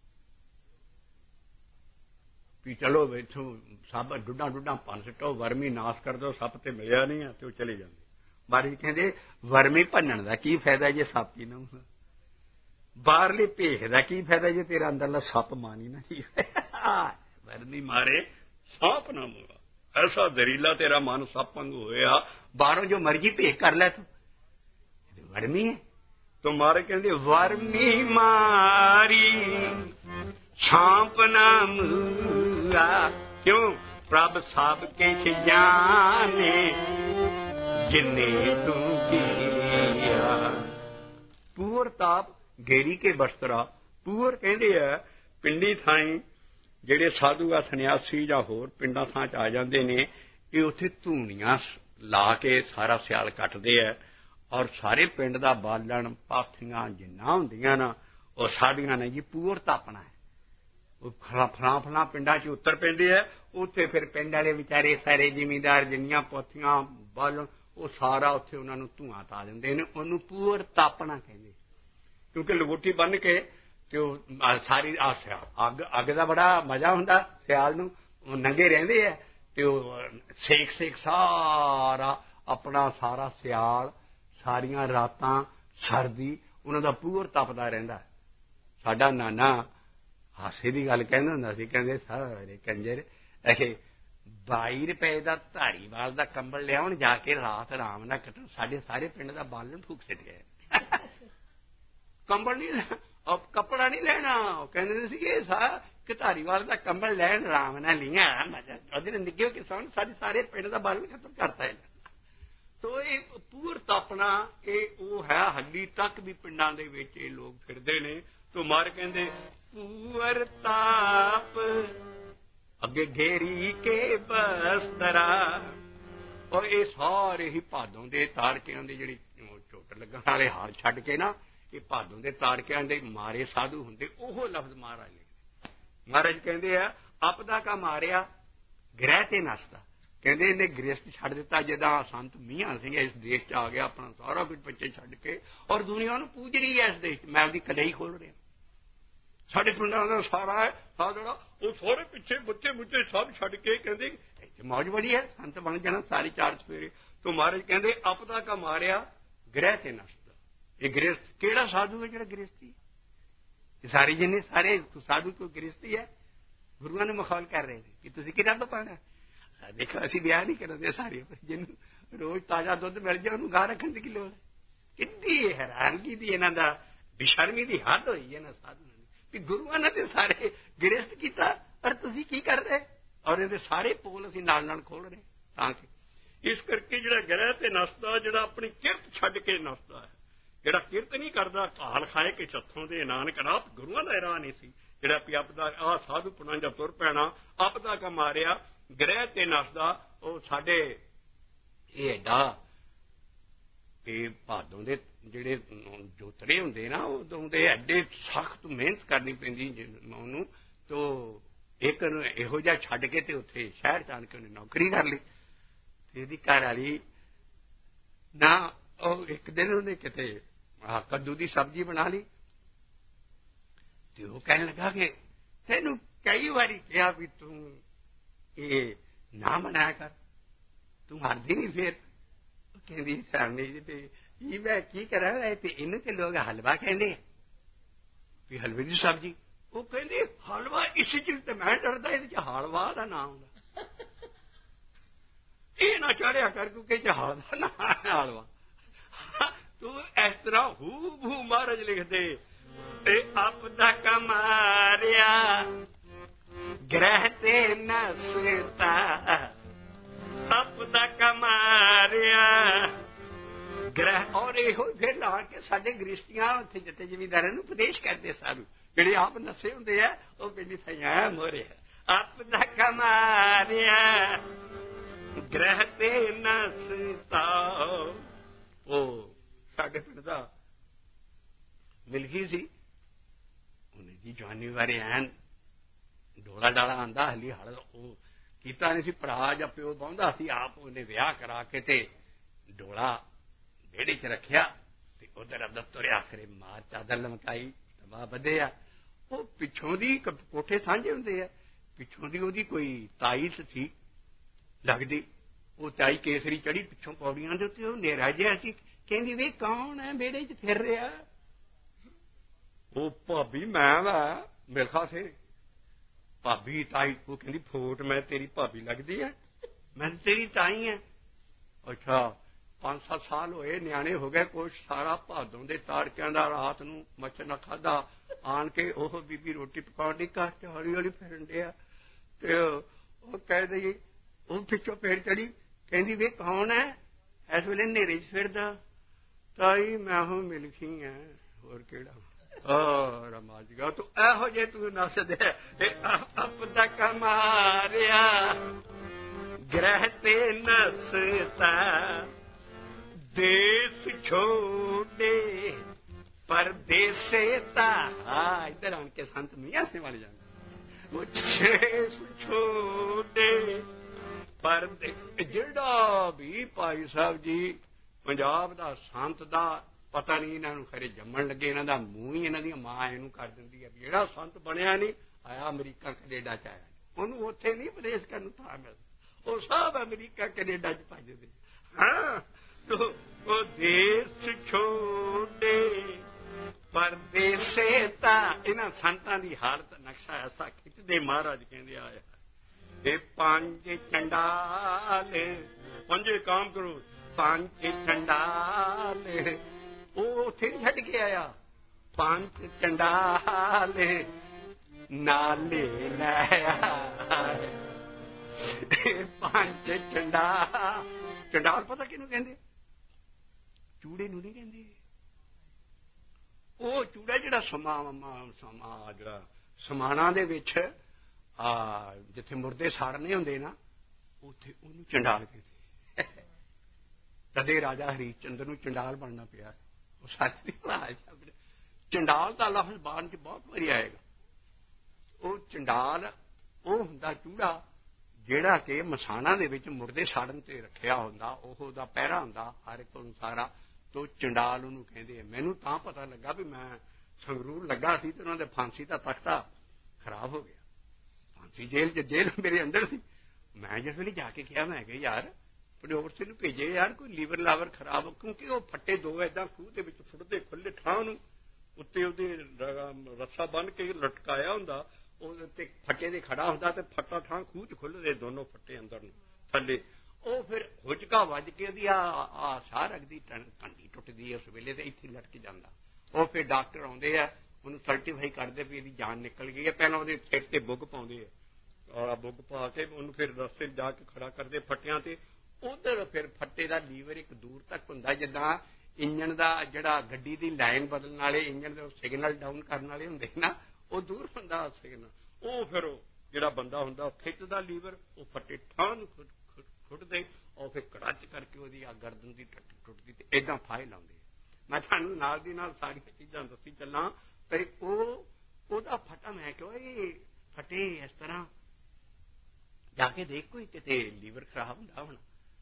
ਵੀ ਚਲੋ ਇੱਥੋਂ ਸੱਪ ਡੁੱਡਾਂ ਭੰਨ ਸੁੱਟੋ, ਵਰਮੀ ਨਾਸ਼ ਕਰ ਦਿਓ, ਸੱਪ ਤੇ ਮਿਲਿਆ ਨਹੀਂ ਆ, ਤੇ ਉਹ ਚਲੇ ਜਾਂਦੇ। ਮਹਾਰਾਜ ਕਹਿੰਦੇ ਵਰਮੀ ਭੰਨਣ ਦਾ ਕੀ ਫਾਇਦਾ ਜੇ ਸੱਪ ਹੀ ਨਾ ਹੋਵੇ, ਬਾਹਰਲੇ ਭੇਖ ਦਾ ਕੀ ਫਾਇਦਾ ਜੇ ਤੇਰਾ ਅੰਦਰਲਾ ਸੱਪ ਮਾਨੀ ਨਾ ਜੀ। ਵਰਮੀ ਮਾਰੇ ਸਾਂਪ ਨਾ ਮੋੜਾ, ਐਸਾ ਜ਼ਹਿਰੀਲਾ ਤੇਰਾ ਮਨ ਸੱਪ ਵਾਂਗੂ ਹੋਇਆ, ਬਾਹਰੋਂ ਜੋ ਮਰਜੀ ਭੇਖ ਕਰ ਲੈ ਤੂੰ, ਵਰਮੀ ਹੈ। तो मारे कहते वर्मी मारी छांप नाम क्यों प्रभ सब किछ जाने जिन्ने तू किया। पूर ताप घेरी के बस्तरा, पूर कहते है पिंडी थाई ਜਿਹੜੇ ਸਾਧੂ ਆ ਸੰਨਿਆਸੀ ਜਾਂ ਹੋਰ ਪਿੰਡਾਂ ਥਾਂ ਚ ਆ ਜਾਂਦੇ ਨੇ, ਇਹ ਉੱਥੇ ਧੂਣੀਆਂ ਲਾ ਕੇ ਸਾਰਾ ਸਿਆਲ ਕੱਟਦੇ ਆ, ਔਰ ਸਾਰੇ ਪਿੰਡ ਦਾ ਬਾਲਣ ਪਾਥੀਆਂ ਜਿੰਨਾ ਹੁੰਦੀਆਂ ਨਾ ਉਹ ਸਾਡੀਆਂ ਨੇ ਜੀ ਪੂਰ ਤਾਪਣਾ ਹੈ। ਉਹ ਫਲਾਂ ਪਿੰਡਾਂ 'ਚ ਉੱਤਰ ਪੈਂਦੇ ਆ, ਉੱਥੇ ਫਿਰ ਪਿੰਡ ਵਾਲੇ ਵਿਚਾਰੇ ਸਾਰੇ ਜ਼ਿਮੀਂਦਾਰ ਜਿੰਨੀਆਂ ਪੋਥੀਆਂ ਬਾਲਣ ਉਹ ਸਾਰਾ ਉੱਥੇ ਉਹਨਾਂ ਨੂੰ ਧੂਆਂ ਤਾ ਦਿੰਦੇ ਨੇ, ਉਹਨੂੰ ਪੂਰ ਤਾਪਣਾ ਕਹਿੰਦੇ। ਕਿਉਂਕਿ ਲਗੋਟੀ ਬੰਨ੍ਹ ਕੇ ਤੇ ਉਹ ਸਾਰੀ ਅੱਗ ਦਾ ਬੜਾ ਮਜ਼ਾ ਹੁੰਦਾ ਸਿਆਲ ਨੂੰ, ਉਹ ਨੰਗੇ ਰਹਿੰਦੇ ਆ ਤੇ ਉਹ ਸੇਕ ਸਾਰਾ ਆਪਣਾ ਸਾਰਾ ਸਿਆਲ ਸਾਰੀਆਂ ਰਾਤਾਂ ਸਰਦੀ ਉਹਨਾਂ ਦਾ ਪੂਰ ਤਪਦਾ ਰਹਿੰਦਾ। ਸਾਡਾ ਨਾਨਾ ਹਾਸੇ ਦੀ ਗੱਲ ਕਹਿੰਦਾ ਹੁੰਦਾ ਸੀ, ਕਹਿੰਦੇ ਸਾਰੇ ਕੰਜਰ ਇਹ 22 ਰੁਪਏ ਦਾ ਧਾਰੀਵਾਲ ਦਾ ਕੰਬਲ ਲਿਆਉਣ ਜਾ ਕੇ ਰਾਤ ਆਰਾਮ ਨਾਲ ਕੱਟਣ, ਸਾਡੇ ਸਾਰੇ ਪਿੰਡ ਦਾ ਬਾਲਣ ਫੂਕ ਛੱਡਿਆ। ਕੰਬਲ ਨਹੀਂ ਕੱਪੜਾ ਨਹੀਂ ਲੈਣਾ, ਉਹ ਕਹਿੰਦੇ ਸੀਗੇ ਕਿ ਧਾਰੀਵਾਲ ਦਾ ਕੰਬਲ ਲੈਣ ਆਰਾਮ ਨਾਲ ਲਿਆ ਉਹਦੇ ਨਾਲ ਨਿੱਗੇ ਕਿਸਾਨ ਸਾਡੇ ਸਾਰੇ ਪਿੰਡ ਦਾ ਬਾਲਣ ਖਤਮ ਕਰਤਾ ਹੈ। ਤੋ ਇਹ ਪੂਰ ਤਾਪਣਾ ਇਹ ਉਹ ਹੈ, ਹੱਲੀ ਤੱਕ ਵੀ ਪਿੰਡਾਂ ਦੇ ਵਿੱਚ ਇਹ ਲੋਕ ਫਿਰਦੇ ਨੇ। ਤੋ ਮਾਰ ਕਹਿੰਦੇ ਪੂਰ ਤਾਪ ਅੱਗੇ ਘੇਰੀ ਕੇ ਬਸਤਰਾ, ਔਰ ਇਹ ਸਾਰੇ ਹੀ ਭਾਦੋਂ ਦੇ ਤਾੜਕਿਆਂ ਦੇ ਜਿਹੜੀ ਝੋਟ ਲੱਗਣ ਵਾਲੇ ਹਾਲ ਛੱਡ ਕੇ ਨਾ, ਇਹ ਭਾਦੋਂ ਦੇ ਤਾੜਕਿਆਂ ਦੇ ਮਾਰੇ ਸਾਧੂ ਹੁੰਦੇ, ਉਹ ਲਫ਼ਜ਼ ਮਹਾਰਾਜ ਲਿਖਦੇ। ਮਹਾਰਾਜ ਕਹਿੰਦੇ ਆ ਆਪਦਾ ਕਾ ਮਾਰਿਆ ਗ੍ਰਹਿ ਤੇ ਨਸਦਾ, ਕਹਿੰਦੇ ਇਹਨੇ ਗ੍ਰਸਤ ਛੱਡ ਦਿੱਤਾ। ਜਿੱਦਾਂ ਸੰਤ ਮੀਆਂ ਸਿੰਘ ਇਸ ਦੇਸ਼ 'ਚ ਆ ਗਿਆ, ਆਪਣਾ ਸਾਰਾ ਕੁਝ ਬੱਚੇ ਛੱਡ ਕੇ, ਔਰ ਦੁਨੀਆ ਨੂੰ ਪੂਜ ਰਹੀ ਹੈ ਇਸ ਦੇਸ਼ 'ਚ। ਮੈਂ ਉਹਦੀ ਕਲਈ ਖੋਲ ਰਿਹਾ, ਸਾਡੇ ਪਿੰਡਾਂ ਦਾ ਸਾਰਾ ਹੈ ਜਿਹੜਾ ਉਹ ਸਾਰੇ ਪਿੱਛੇ ਬੱਚੇ ਬੁੱਚੇ ਸਭ ਛੱਡ ਕੇ ਕਹਿੰਦੇ ਇੱਥੇ ਮੌਜ ਬੜੀ ਹੈ, ਸੰਤ ਬਣ ਜਾਣਾ ਸਾਰੀ ਚਾਰ ਸਵੇਰੇ। ਤੋਂ ਮਹਾਰਾਜ ਕਹਿੰਦੇ ਆਪਦਾ ਕਾ ਮਾਰਿਆ ਗ੍ਰਹਿ ਤੇ ਨਸਦਾ। ਇਹ ਗ੍ਰਸਤ ਕਿਹੜਾ ਸਾਧੂ ਹੈ ਜਿਹੜਾ ਗ੍ਰਸਤੀ? ਇਹ ਸਾਰੇ ਜਿੰਨੇ ਸਾਰੇ ਸਾਧੂ ਕੋਈ ਗ੍ਰਸਤੀ ਹੈ? ਗੁਰੂਆਂ ਨੂੰ ਮਖੌਲ ਕਰ ਰਹੇ ਨੇ ਕਿ ਤੁਸੀਂ ਕਿਹੜਾ ਤੋਂ ਪਾਣਾ। ਦੇਖੋ ਅਸੀਂ ਵਿਆਹ ਨਹੀਂ ਕਰਾਂਦੇ ਸਾਰੇ, ਜਿਹਨੂੰ ਰੋਜ਼ ਤਾਜ਼ਾ ਦੁੱਧ ਮਿਲ ਜਾਏ ਉਹਨੂੰ ਗਾਂ ਰੱਖਣ ਦੀ ਕੀ ਲੋੜ ਹੈ? ਕਿੰਨੀ ਹੈਰਾਨਗੀ ਦੀ ਇਹਨਾਂ ਦਾ ਬੇਸ਼ਰਮੀ ਦੀ ਹੱਦ ਹੋਈ ਇਹਨਾਂ ਸਾਧੂਆਂ ਨੇ ਵੀ ਗੁਰੂਆਂ ਨੇ ਤੇ ਸਾਰੇ ਗ੍ਰਸਤ ਕੀਤਾ, ਪਰ ਤੁਸੀਂ ਕੀ ਕਰ ਰਹੇ? ਔਰ ਇਹਦੇ ਸਾਰੇ ਪੋਲ ਅਸੀਂ ਨਾਲ ਨਾਲ ਖੋਲ ਰਹੇ। ਤਾਂ ਕਿ ਇਸ ਕਰਕੇ ਜਿਹੜਾ ਗ੍ਰਹਿ ਤੇ ਨਸਦਾ, ਜਿਹੜਾ ਆਪਣੀ ਕਿਰਤ ਛੱਡ ਕੇ ਨਸਦਾ ਹੈ, ਜਿਹੜਾ ਕਿਰਤ ਨਹੀਂ ਕਰਦਾ, ਘਾਲ ਖਾਏ ਕਿ ਛੱਥੋਂ ਦੇ ਨਾਨਕ ਰਾਹ ਗੁਰੂਆਂ ਦਾ ਰਾਹ ਨਹੀਂ ਸੀ। ਜਿਹੜਾ ਵੀ ਆਪਦਾ ਆਹ ਸਾਧੂ ਪੁਣਾ ਜਾਂ ਤੁਰ ਪੈਣਾ ਆਪਦਾ ਕਾ ਮਾਰਿਆ ਗ੍ਰਹਿ ਤੇ ਨਸਦਾ, ਉਹ ਸਾਡੇ ਇਹ ਐਡਾ ਇਹ ਭਾਦੋਂ ਦੇ ਜਿਹੜੇ ਜੋਤੜੇ ਹੁੰਦੇ ਨਾ, ਉਦੋਂ ਦੇ ਐਡੇ ਸਖਤ ਮਿਹਨਤ ਕਰਨੀ ਪੈਂਦੀ ਉਹਨੂੰ। ਤੋ ਇੱਕ ਨੂੰ ਇਹੋ ਜਿਹਾ ਛੱਡ ਕੇ ਤੇ ਉੱਥੇ ਸ਼ਹਿਰ ਚ ਆਣ ਕੇ ਉਹਨੇ ਨੌਕਰੀ ਕਰ ਲਈ। ਤੇ ਇਹਦੀ ਘਰ ਵਾਲੀ ਨਾ, ਉਹ ਇੱਕ ਦਿਨ ਉਹਨੇ ਕਿਤੇ ਕੱਦੂ ਦੀ ਸਬਜ਼ੀ ਬਣਾ ਲਈ ਤੇ ਉਹ ਕਹਿਣ ਲੱਗਾ ਕਿ ਤੈਨੂੰ ਕਈ ਵਾਰੀ ਕਿਹਾ ਵੀ ਤੂੰ ਇਹ ਨਾ ਬਣਾਇਆ ਕਰ, ਤੂੰ ਹਰਦੀ ਨਹੀਂ। ਫਿਰ ਉਹ ਕਹਿੰਦੀ ਸਾਹਮਣੇ ਜੀ ਮੈਂ ਕੀ ਕਰਾਂ, ਤੇ ਇਹਨੂੰ ਤੇ ਲੋਕ ਹਲਵਾ ਕਹਿੰਦੇ ਆ ਵੀ ਹਲਵੇ ਦੀ ਸਬਜ਼ੀ। ਉਹ ਕਹਿੰਦੇ ਹਲਵਾ ਇਸ ਚੀਜ਼ ਤੇ ਮੈਂ ਡਰਦਾ, ਇਹਦੇ ਚ ਹਲਵਾ ਦਾ ਨਾਂ ਹੁੰਦਾ, ਇਹ ਨਾ ਚੜਿਆ ਕਰ ਕਿਉਂਕਿ ਹਲ ਦਾ ਨਾਂ ਹਲਵਾ। ਤੂੰ ਇਸ ਤਰ੍ਹਾਂ ਹੂ ਭੂ ਮਹਾਰਾਜ ਲਿਖਦੇ ਤੇ ਆਪਦਾ ਕਮਾਰਿਆ ਗ੍ਰਹਿ ਤੇ ਨਸਤਾ, ਆਪਦਾ ਕਮਾਰਿਆ ਗ੍ਰਹਿ। ਔਰ ਇਹੋ ਫਿਰ ਲਾ ਕੇ ਸਾਡੇ ਗ੍ਰਿਸ਼ਟੀਆਂ ਉੱਥੇ ਜਿੱਥੇ ਜ਼ਿਮੀਂਦਾਰਾਂ ਨੂੰ ਉਪਦੇਸ਼ ਕਰਦੇ ਸਾਧੂ ਜਿਹੜੇ ਆਪ ਨਸੇ ਹੁੰਦੇ ਆ, ਉਹ ਪਿੰਡੀ ਥਈਆਂ ਮੋਰੇ ਆਪਦਾ ਕਮਾਰਿਆ ਗ੍ਰਹਿ ਤੇ ਨਸਤਾ। ਉਹ ਸਾਡੇ ਪਿੰਡ ਦਾ ਮਿਲਗੀ ਸੀ, ਉਹਨੇ ਜੀ ਜਵਾਨੀ ਵਾਰੇ ਐਨ ਡੋਲਾ ਡਾਲਾ ਆਂਦਾ, ਹਲੀ ਹਲ ਉਹ ਕੀਤਾ ਨਹੀਂ ਸੀ, ਭਰਾ ਜਾਂ ਪਿਓ ਬਾਉਂਦਾ ਸੀ, ਆਪ ਉਹਨੇ ਵਿਆਹ ਕਰਾ ਕੇ ਤੇ ਡੋਲਾ ਵਿਹੜੇ ਚ ਰੱਖਿਆ ਤੇ ਉਧਰ ਅੱਧਾ ਤੁਰਿਆ ਫਿਰੇ, ਮਾਰ ਚਾਦਰ ਲਮਕਾਈ, ਤਬਾਹ ਵਧਿਆ। ਉਹ ਪਿੱਛੋਂ ਦੀ ਕੋਠੇ ਸਾਂਝੇ ਹੁੰਦੇ ਆ, ਪਿੱਛੋਂ ਦੀ ਉਹਦੀ ਕੋਈ ਤਾਈ ਸੀ ਲੱਗਦੀ, ਉਹ ਚਾਈ ਕੇਸਰੀ ਚੜੀ ਪਿੱਛੋਂ ਪੌੜੀਆਂ ਦੇ ਉੱਤੇ, ਉਹ ਹਨੇਰਾ ਜਿਹਾ ਸੀ। ਕਹਿੰਦੀ ਵੀ ਕੌਣ ਹੈ ਵਿਹੜੇ 'ਚ ਫਿਰ ਰਿਹਾ? ਉਹ ਭਾਬੀ ਮੈਂ ਵਾ, ਮਿਲਖਾ ਸੇ ਭਾਬੀ ਤਾਈ। ਉਹ ਕਹਿੰਦੀ ਫੋਟ ਮੈਂ ਤੇਰੀ ਭਾਬੀ ਲੱਗਦੀ ਹੈ? ਮੈਂ ਤੇਰੀ ਤਾਈ ਹੈ। ਅੱਛਾ 5-7 ਸਾਲ ਹੋਏ, ਨਿਆਣੇ ਹੋ ਗਏ ਕੁਛ, ਸਾਰਾ ਭਾਦੋਂ ਦੇ ਤਾੜਕਿਆਂ ਦਾ ਰਾਤ ਨੂੰ ਮੱਛਰ ਨਾ ਖਾਧਾ। ਆਣ ਕੇ ਉਹ ਬੀਬੀ ਰੋਟੀ ਪਕਾਉਣ ਦੀ ਘਰ ਚ ਹੌਲੀ ਹੌਲੀ ਫਿਰਨ ਡਿਆ, ਤੇ ਉਹ ਕਹਿੰਦੇ ਉਹ ਪਿੱਛੋਂ ਫੇਰ ਚੜੀ। ਕਹਿੰਦੀ ਵੀ ਕੌਣ ਹੈ ਇਸ ਵੇਲੇ ਹਨੇਰੇ 'ਚ ਫਿਰਦਾ? ਤਾਈ ਮੈਂ ਹੋ ਮਿਲਖੀ ਆ, ਹੋਰ ਕਿਹੜਾ? ਰਮਾਜ ਗਾ ਤੂੰ ਇਹੋ ਜਿਹੇ ਤੂੰ ਨੱਸਦੇ ਅਪ ਤੱਕ ਮਾਰਿਆ ਗ੍ਰਹਿ ਤੇ ਨਸਤਾ ਦੇਸ ਛੋੜੇ ਪਰਦੇਸੇ ਤਾਂ। ਇੱਧਰ ਆਣ ਕੇ ਸੰਤ ਮੀਆਂ ਸਿੰਘ ਵਾਲੇ ਜਾਂਦੇ, ਉਹ ਦੇਸ ਛੋੜੇ ਪਰਦੇ। ਜਿਹੜਾ ਵੀ ਭਾਈ ਸਾਹਿਬ ਜੀ ਪੰਜਾਬ ਦਾ ਸੰਤ ਦਾ ਪਤਾ ਨਹੀਂ, ਇਹਨਾਂ ਨੂੰ ਖਰੇ ਜੰਮਣ ਲੱਗੇ, ਇਹਨਾਂ ਦਾ ਮੂੰਹ ਹੀ ਇਹਨਾਂ ਦੀਆਂ ਮਾਂ ਇਹਨੂੰ ਕਰ ਦਿੰਦੀ ਹੈ। ਜਿਹੜਾ ਸੰਤ ਬਣਿਆ ਨਹੀਂ ਆਇਆ ਅਮਰੀਕਾ ਕੈਨੇਡਾ ਚ ਆਇਆ, ਉਹਨੂੰ ਉੱਥੇ ਨਹੀਂ ਉਪਦੇਸ਼ ਕਰਨ ਨੂੰ ਥਾਂ ਮਿਲਦੀ, ਉਹ ਸਭ ਅਮਰੀਕਾ ਕੈਨੇਡਾ ਚ ਭੱਜਦੇ। ਹਾਂ ਉਹ ਦੇਸ਼ ਛੋੜੇ ਪਰਦੇਸੇ ਤਾਂ। ਇਹਨਾਂ ਸੰਤਾਂ ਦੀ ਹਾਲਤ ਨਕਸ਼ਾ ਐਸਾ ਖਿੱਚਦੇ ਮਹਾਰਾਜ ਕਹਿੰਦੇ ਆਇਆ ਇਹ 5 ਚੰਡਾਲ, 5 ਕਾਮ ਕਰੋ 5 ਚੰਡਾਲ। ਉਹ ਉੱਥੇ ਨਹੀਂ ਛੱਡ ਕੇ ਆਇਆ, 5 ਚੰਡਾਲ ਨਾਲੇ ਲੈ ਆਏ। 5 ਚੰਡਾਲ ਪਤਾ ਕਿਹਨੂੰ ਕਹਿੰਦੇ? ਚੂੜੇ ਨੂੰ ਨਹੀਂ ਕਹਿੰਦੇ। ਉਹ ਚੂੜਾ ਜਿਹੜਾ ਸਮਾ ਜਿਹੜਾ ਸਮਾਣਾ ਦੇ ਵਿੱਚ ਜਿੱਥੇ ਮੁਰਦੇ ਸਾੜਨੇ ਹੁੰਦੇ ਨਾ, ਉੱਥੇ ਉਹਨੂੰ ਚੰਡਾਲ ਕਹਿੰਦੇ। ਤਦੇ ਰਾਜਾ ਹਰੀਸ਼ ਚੰਦਰ ਨੂੰ ਚੰਡਾਲ ਬਣਨਾ ਪਿਆ। ਉਹ ਸਾਡੀ ਭਾਸ਼ਾ ਚੰਡਾਲ ਦਾ ਲਫ਼ਜ਼ ਬਾਣ ਚ ਬਹੁਤ ਵਾਰੀ ਆਏਗਾ। ਉਹ ਚੰਡਾਲ ਉਹ ਹੁੰਦਾ ਚੂੜਾ ਜਿਹੜਾ ਕਿ ਮਸਾਣਾ ਦੇ ਵਿੱਚ ਮੁਰਦੇ ਸਾੜਨ ਤੇ ਰੱਖਿਆ ਹੁੰਦਾ, ਉਹਦਾ ਪਹਿਰਾ ਹੁੰਦਾ ਹਰ ਇੱਕ ਅਨੁਸਾਰਾ, ਤੋ ਚੰਡਾਲ ਉਹਨੂੰ ਕਹਿੰਦੇ ਆ। ਮੈਨੂੰ ਤਾਂ ਪਤਾ ਲੱਗਾ ਵੀ ਮੈਂ ਸੰਗਰੂਰ ਲੱਗਾ ਸੀ ਤੇ ਉਹਨਾਂ ਦੇ ਫਾਂਸੀ ਦਾ ਤਖਤਾ ਖਰਾਬ ਹੋ ਗਿਆ, ਫਾਂਸੀ ਜੇਲ੍ਹ ਮੇਰੇ ਅੰਦਰ ਸੀ। ਮੈਂ ਜਿਸ ਵੇਲੇ ਜਾ ਕੇ ਕਿਹਾ, ਮੈਂ ਕਿਹਾ ਯਾਰ ਪੜੋਰ ਸਿੰਘ ਨੂੰ ਭੇਜੇ ਯਾਰ, ਕੋਈ ਲੀਵਰ ਲਾਵਰ ਖਰਾਬ, ਕਿਉਂਕਿ ਉਹ ਫੱਟੇ 2 ਏਦਾਂ ਖੂਹ ਦੇ ਵਿੱਚ ਫੁੱਟਦੇ ਖੁੱਲੇ ਠਾਂ ਨੂੰ, ਉੱਤੇ ਉਹਦੇ ਰੱਸਾ ਬੰਨ ਕੇ ਲਟਕਾਇਆ ਹੁੰਦਾ, ਉਹ ਉੱਤੇ ਫੱਟੇ ਦੇ ਖੜਾ ਹੁੰਦਾ ਤੇ ਫੱਟਾ ਠਾਂ ਖੂਹ ਚ ਖੁੱਲਦੇ ਦੋਨੋਂ ਫੱਟੇ ਅੰਦਰ ਨੂੰ ਥੱਲੇ। ਉਹ ਫਿਰ ਹੁਜਕਾ ਵੱਜ ਕੇ ਉਹਦੀ ਆ ਸਾਹ ਰਗਦੀ ਟੰਡੀ ਟੁੱਟਦੀ ਉਸ ਵੇਲੇ ਤੇ ਇੱਥੇ ਲਟਕ ਜਾਂਦਾ। ਉਹ ਫਿਰ ਡਾਕਟਰ ਆਉਂਦੇ ਆ, ਉਹਨੂੰ ਸਰਟੀਫਾਈ ਕਰਦੇ ਵੀ ਇਹਦੀ ਜਾਨ ਨਿਕਲ ਗਈ ਹੈ। ਪਹਿਲਾਂ ਉਹਦੇ ਸਿਰ ਤੇ ਬੁੱਗ ਪਾਉਂਦੇ ਆ, ਬੁੱਗ ਪਾ ਕੇ ਉਹਨੂੰ ਫਿਰ ਰਸਤੇ ਜਾ ਕੇ ਖੜਾ ਕਰਦੇ ਫੱਟਿਆਂ ਤੇ। ਉਧਰ ਫਿਰ ਫੱਟੇ ਦਾ ਲੀਵਰ ਇੱਕ ਦੂਰ ਤੱਕ ਹੁੰਦਾ, ਜਿੱਦਾਂ ਇੰਜਣ ਦਾ ਜਿਹੜਾ ਗੱਡੀ ਦੀ ਲਾਈਨ ਬਦਲਣ ਵਾਲੇ ਇੰਜਣ ਦੇ ਸਿਗਨਲ ਡਾਊਨ ਕਰਨ ਵਾਲੇ ਹੁੰਦੇ ਨਾ, ਉਹ ਦੂਰ ਹੁੰਦਾ ਸਿਗਨਲ। ਉਹ ਫਿਰ ਜਿਹੜਾ ਬੰਦਾ ਹੁੰਦਾ ਉਹ ਖਿੱਚਦਾ ਲੀਵਰ, ਉਹ ਫੱਟੇ ਠਾਂ ਨੂੰ ਫੁੱਟਦੇ, ਉਹ ਫਿਰ ਕੜਾਚ ਕਰਕੇ ਉਹਦੀ ਆ ਗਰਦਨ ਦੀ ਟੁੱਟਦੀ ਤੇ ਏਦਾਂ ਫਾਹੇ ਲਾਉਂਦੇ। ਮੈਂ ਤੁਹਾਨੂੰ ਨਾਲ ਦੀ ਨਾਲ ਸਾਰੀਆਂ ਚੀਜ਼ਾਂ ਦੱਸੀ ਚੱਲਾਂ ਤੇ ਉਹਦਾ ਫਟਾ। ਮੈਂ ਕਿਹਾ ਇਹ ਫਟੇ ਇਸ ਤਰ੍ਹਾਂ ਜਾ ਕੇ ਦੇਖ, ਕੋਈ ਕਿਤੇ ਲੀਵਰ ਖਰਾਬ ਹੁੰਦਾ ਹੋਣਾ।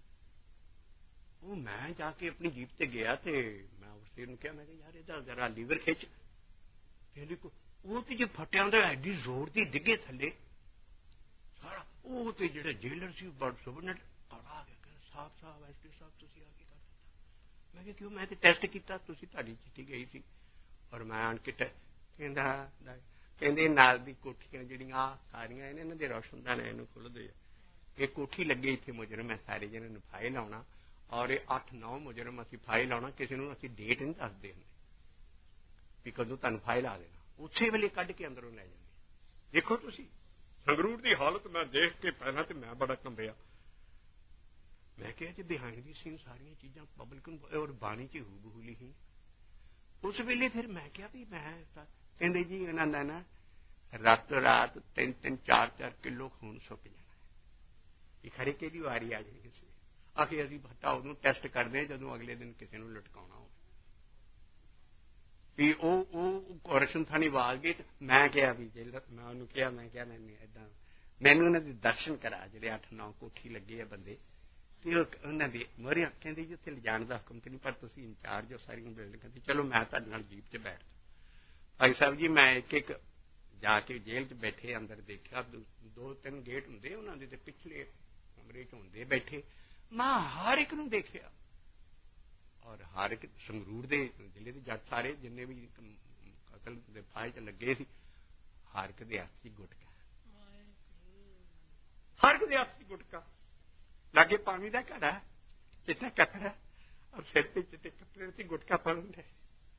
ਉਹ ਮੈਂ ਜਾ ਕੇ ਆਪਣੀ ਜੀਪ ਤੇ ਗਿਆ ਤੇ ਮੈਂ ਉਸੇ ਨੂੰ ਕਿਹਾ, ਮੈਂ ਕਿਹਾ ਯਾਰ ਇਹਦਾ ਜ਼ਰਾ ਲੀਵਰ ਖਿੱਚ। ਉਹ ਤੇ ਜੇ ਫਟਿਆਂ ਦਾ ਐਡੀ ਜ਼ੋਰ ਦੀ ਡਿੱਗੇ ਥੱਲੇ ਸਾਰਾ। ਉਹ ਤੇ ਜਿਹੜਾ ਜੇਲਰ ਸੀ ਬੜ ਸੁਬਨਟ ਆ ਗਿਆ, ਸਾਹਿਬ ਐਸਪੀ ਸਾਹਿਬ ਤੁਸੀਂ ਆ ਕੇ ਕਰ ਦਿੱਤਾ। ਮੈਂ ਕਿਹਾ ਕਿਉਂ? ਮੈਂ ਤੇ ਟੈਸਟ ਕੀਤਾ, ਤੁਸੀਂ ਤੁਹਾਡੀ ਚਿੱਠੀ ਗਈ ਸੀ ਔਰ ਮੈਂ ਆਣ ਕੇ ਕਹਿੰਦੇ ਨਾਲ ਦੀ ਕੋਠੀਆਂ ਜਿਹੜੀਆਂ ਸਾਰੀਆਂ ਇਹਨਾਂ ਦੇ ਰੋਸ਼ਨਦਾਨ ਇਹਨੂੰ ਖੁੱਲਦੇ ਆ। ਇਹ ਕੋਠੀ ਲੱਗੇ ਇੱਥੇ ਮੁਜਰਮ ਹੈ ਸਾਰੇ ਜਿਹਨਾਂ ਨੂੰ ਫਾਈਲ ਲਾਉਣਾ, ਔਰ ਇਹ 8-9 ਮੁਜਰਮ ਅਸੀਂ ਫਾਈਲ ਲਾਉਣਾ। ਕਿਸੇ ਨੂੰ ਅਸੀਂ ਡੇਟ ਨਹੀਂ ਦੱਸਦੇ ਹੁੰਦੇ ਵੀ ਕਦੋਂ ਤੁਹਾਨੂੰ ਫਾਈਲ ਆ ਦੇਣਾ, ਉਸੇ ਵੇਲੇ ਕੱਢ ਕੇ ਅੰਦਰੋਂ ਲੈ ਜਾਂਦੇ। ਦੇਖੋ ਤੁਸੀਂ ਸੰਗਰੂਰ ਦੀ ਹਾਲਤ ਮੈਂ ਦੇਖ ਕੇ ਪਹਿਲਾਂ ਤੇ ਮੈਂ ਬੜਾ ਕੰਬਿਆ। ਮੈਂ ਕਿਹਾ ਜੀ ਬਿਹਾਈਂਡ ਦੀ ਸੀਨ ਸਾਰੀਆਂ ਚੀਜ਼ਾਂ ਪਬਲਿਕ ਨੂੰ ਔਰ ਬਾਣੀ ਚ ਹੂਬਹੂ ਲਿਖੀ। ਉਸ ਵੇਲੇ ਫਿਰ ਮੈਂ ਕਿਹਾ ਵੀ ਮੈਂ ਕਹਿੰਦੇ ਜੀ ਇਹਨਾਂ ਦਾ ਨਾ ਰਾਤੋਂ ਰਾਤ 3-3, 4-4 ਕਿਲੋ ਖੂਨ ਸੁੱਕ ਜਾਣਾ, ਇਹ ਖਰੇ ਕਿਹਦੀ ਵਾਰੀ ਆ ਜਾਣੀ ਕਿਸੇ ਆਖੇ। ਅਸੀਂ ਭੱਟਾ ਉਹਨੂੰ ਟੈਸਟ ਕਰਦੇ ਹਾਂ ਜਦੋਂ ਅਗਲੇ ਦਿਨ ਕਿਸੇ ਨੂੰ ਲਟਕਾਉਣਾ ਹੋਵੇ ਵੀ ਉਹ ਕੋਰਸ਼ਨ ਥਾਣੀ ਆਵਾਜ਼ ਗਈ। ਮੈਂ ਕਿਹਾ ਵੀ ਜੇਲਰ, ਮੈਂ ਉਹਨੂੰ ਕਿਹਾ, ਮੈਂ ਕਿਹਾ ਮੈਨੂੰ ਉਹਨਾਂ ਦੇ ਦਰਸ਼ਨ ਕਰਾ ਜਿਹੜੇ 8-9 ਕੋਠੀ ਲੱਗੇ ਆ ਬੰਦੇ, ਤੇ ਉਹਨਾਂ ਦੇ ਮੋਹਰੇ ਕਹਿੰਦੇ ਜੀ ਉੱਥੇ ਲਿਜਾਣ ਦਾ ਹੁਕਮ ਤੇ ਨਹੀਂ, ਪਰ ਤੁਸੀਂ ਇੰਚਾਰਜ ਹੋ ਸਾਰੀਆਂ ਬਿਲਡਿੰਗਾਂ ਦੀ, ਚਲੋ ਮੈਂ ਤੁਹਾਡੇ ਨਾਲ ਜੀਪ 'ਚ ਬੈਠਦਾ। ਭਾਈ ਸਾਹਿਬ ਜੀ ਮੈਂ ਇੱਕ ਜਾ ਕੇ ਜੇਲ੍ਹ 'ਚ ਬੈਠੇ ਅੰਦਰ ਦੇਖਿਆ, 2-3 ਗੇਟ ਹੁੰਦੇ ਉਹਨਾਂ ਦੇ, ਤੇ ਪਿਛਲੇ ਕਮਰੇ 'ਚ ਹੁੰਦੇ ਬੈਠੇ। ਮੈਂ ਹਰ ਇੱਕ ਨੂੰ ਦੇਖਿਆ, ਔਰ ਹਰ ਇੱਕ ਸੰਗਰੂਰ ਦੇ ਜ਼ਿਲ੍ਹੇ ਦੇ ਜੱਟ ਸਾਰੇ ਜਿੰਨੇ ਵੀ ਕਤਲ ਦੇ ਫਾਇਲ ਚ ਲੱਗੇ ਸੀ, ਹਰ ਇੱਕ ਦੇ ਹੱਥ 'ਚ ਗੁਟਕਾ, ਹਰ ਇੱਕ ਦੇ ਹੱਥ 'ਚ ਗੁਟਕਾ, ਲਾਗੇ ਪਾਣੀ ਦਾ ਘੜਾ, ਚਿੱਟਾ ਕੱਪੜਾ, ਔਰ ਸਿਰ ਤੇ ਚਿੱਟੇ ਕੱਪੜੇ ਤੇ ਗੁਟਕਾ ਫੜਨ ਦੇ।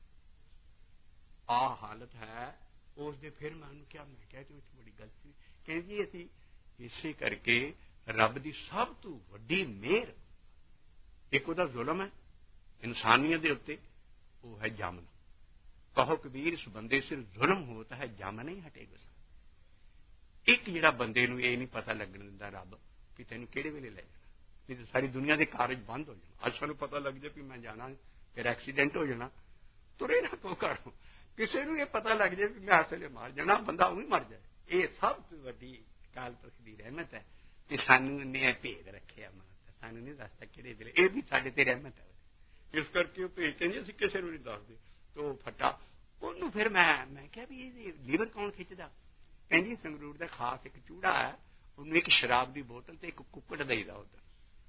ਆਹ ਹਾਲਤ ਹੈ ਉਸ ਦੇ। ਫਿਰ ਮੈਂ ਉਹਨੂੰ ਕਿਹਾ, ਮੈਂ ਕਿਹਾ ਕਿ ਬੜੀ ਗਲਤੀ। ਕਹਿੰਦੀ ਅਸੀਂ ਇਸੇ ਕਰਕੇ ਰੱਬ ਦੀ ਸਭ ਤੋਂ ਵੱਡੀ ਮਿਹਰ, ਇੱਕ ਉਹਦਾ ਜ਼ੁਲਮ ਹੈ ਇਨਸਾਨੀਅਤ ਦੇ ਉੱਤੇ, ਉਹ ਹੈ ਜੰਮ। ਕਹੋ ਕਬੀਰ ਇਸ ਬੰਦੇ ਸਿਰ ਜ਼ੁਲਮ ਹੋਤਾ ਹੈ, ਜੰਮ ਨਹੀਂ ਹਟੇ ਗੁੱਸਾ। ਇੱਕ ਜਿਹੜਾ ਬੰਦੇ ਨੂੰ ਇਹ ਨਹੀਂ ਪਤਾ ਲੱਗਣ ਦਿੰਦਾ ਰੱਬ ਕਿ ਤੈਨੂੰ ਕਿਹੜੇ ਵੇਲੇ ਲੈ ਜਾਣਾ, ਨਹੀਂ ਤਾਂ ਸਾਰੀ ਦੁਨੀਆ ਦੇ ਕਾਰਜ ਬੰਦ ਹੋ ਜਾਣ। ਅੱਜ ਸਾਨੂੰ ਪਤਾ ਲੱਗ ਜਾਏ ਵੀ ਮੈਂ ਜਾਣਾ, ਫਿਰ ਐਕਸੀਡੈਂਟ ਹੋ ਜਾਣਾ, ਤੁਰੇ ਨਾ ਕੋ ਘਰੋਂ। ਕਿਸੇ ਨੂੰ ਇਹ ਪਤਾ ਲੱਗ ਜਾਏ ਵੀ ਮੈਂ ਅਸਲੇ ਮਾਰ ਜਾਣਾ, ਬੰਦਾ ਉਹ ਹੀ ਮਰ ਜਾਏ। ਇਹ ਸਭ ਤੋਂ ਵੱਡੀ ਅਕਾਲ ਪੁਰਖ ਦੀ ਰਹਿਮਤ ਹੈ ਕਿ ਸਾਨੂੰ ਇਹਨੇ ਭੇਦ ਰੱਖਿਆ, ਸਾਨੂੰ ਨਹੀਂ ਦੱਸਦਾ ਕਿਹੜੇ ਵੇਲੇ। ਇਹ ਵੀ ਸਾਡੇ ਤੇ ਰਹਿਮਤ ਹੈ। ਇਸ ਕਰਕੇ ਉਹ ਭੇਜ ਕਹਿੰਦੇ ਅਸੀਂ ਕਿਸੇ ਨੂੰ ਨਹੀਂ ਦੱਸਦੇ। ਤੇ ਉਹ ਫੱਟਾ ਉਹਨੂੰ ਫਿਰ ਮੈਂ ਕਿਹਾ ਵੀ ਇਹ ਲੀਵਰ ਕੌਣ ਖਿੱਚਦਾ? ਕਹਿੰਦੀ ਸੰਗਰੂਰ ਦਾ ਖਾਸ ਇੱਕ ਚੂੜਾ ਹੈ, ਉਹਨੂੰ ਇੱਕ ਸ਼ਰਾਬ ਦੀ ਬੋਤਲ ਤੇ ਇੱਕ ਕੁੱਕੜ ਦੇਈਦਾ ਉੱਧਰ।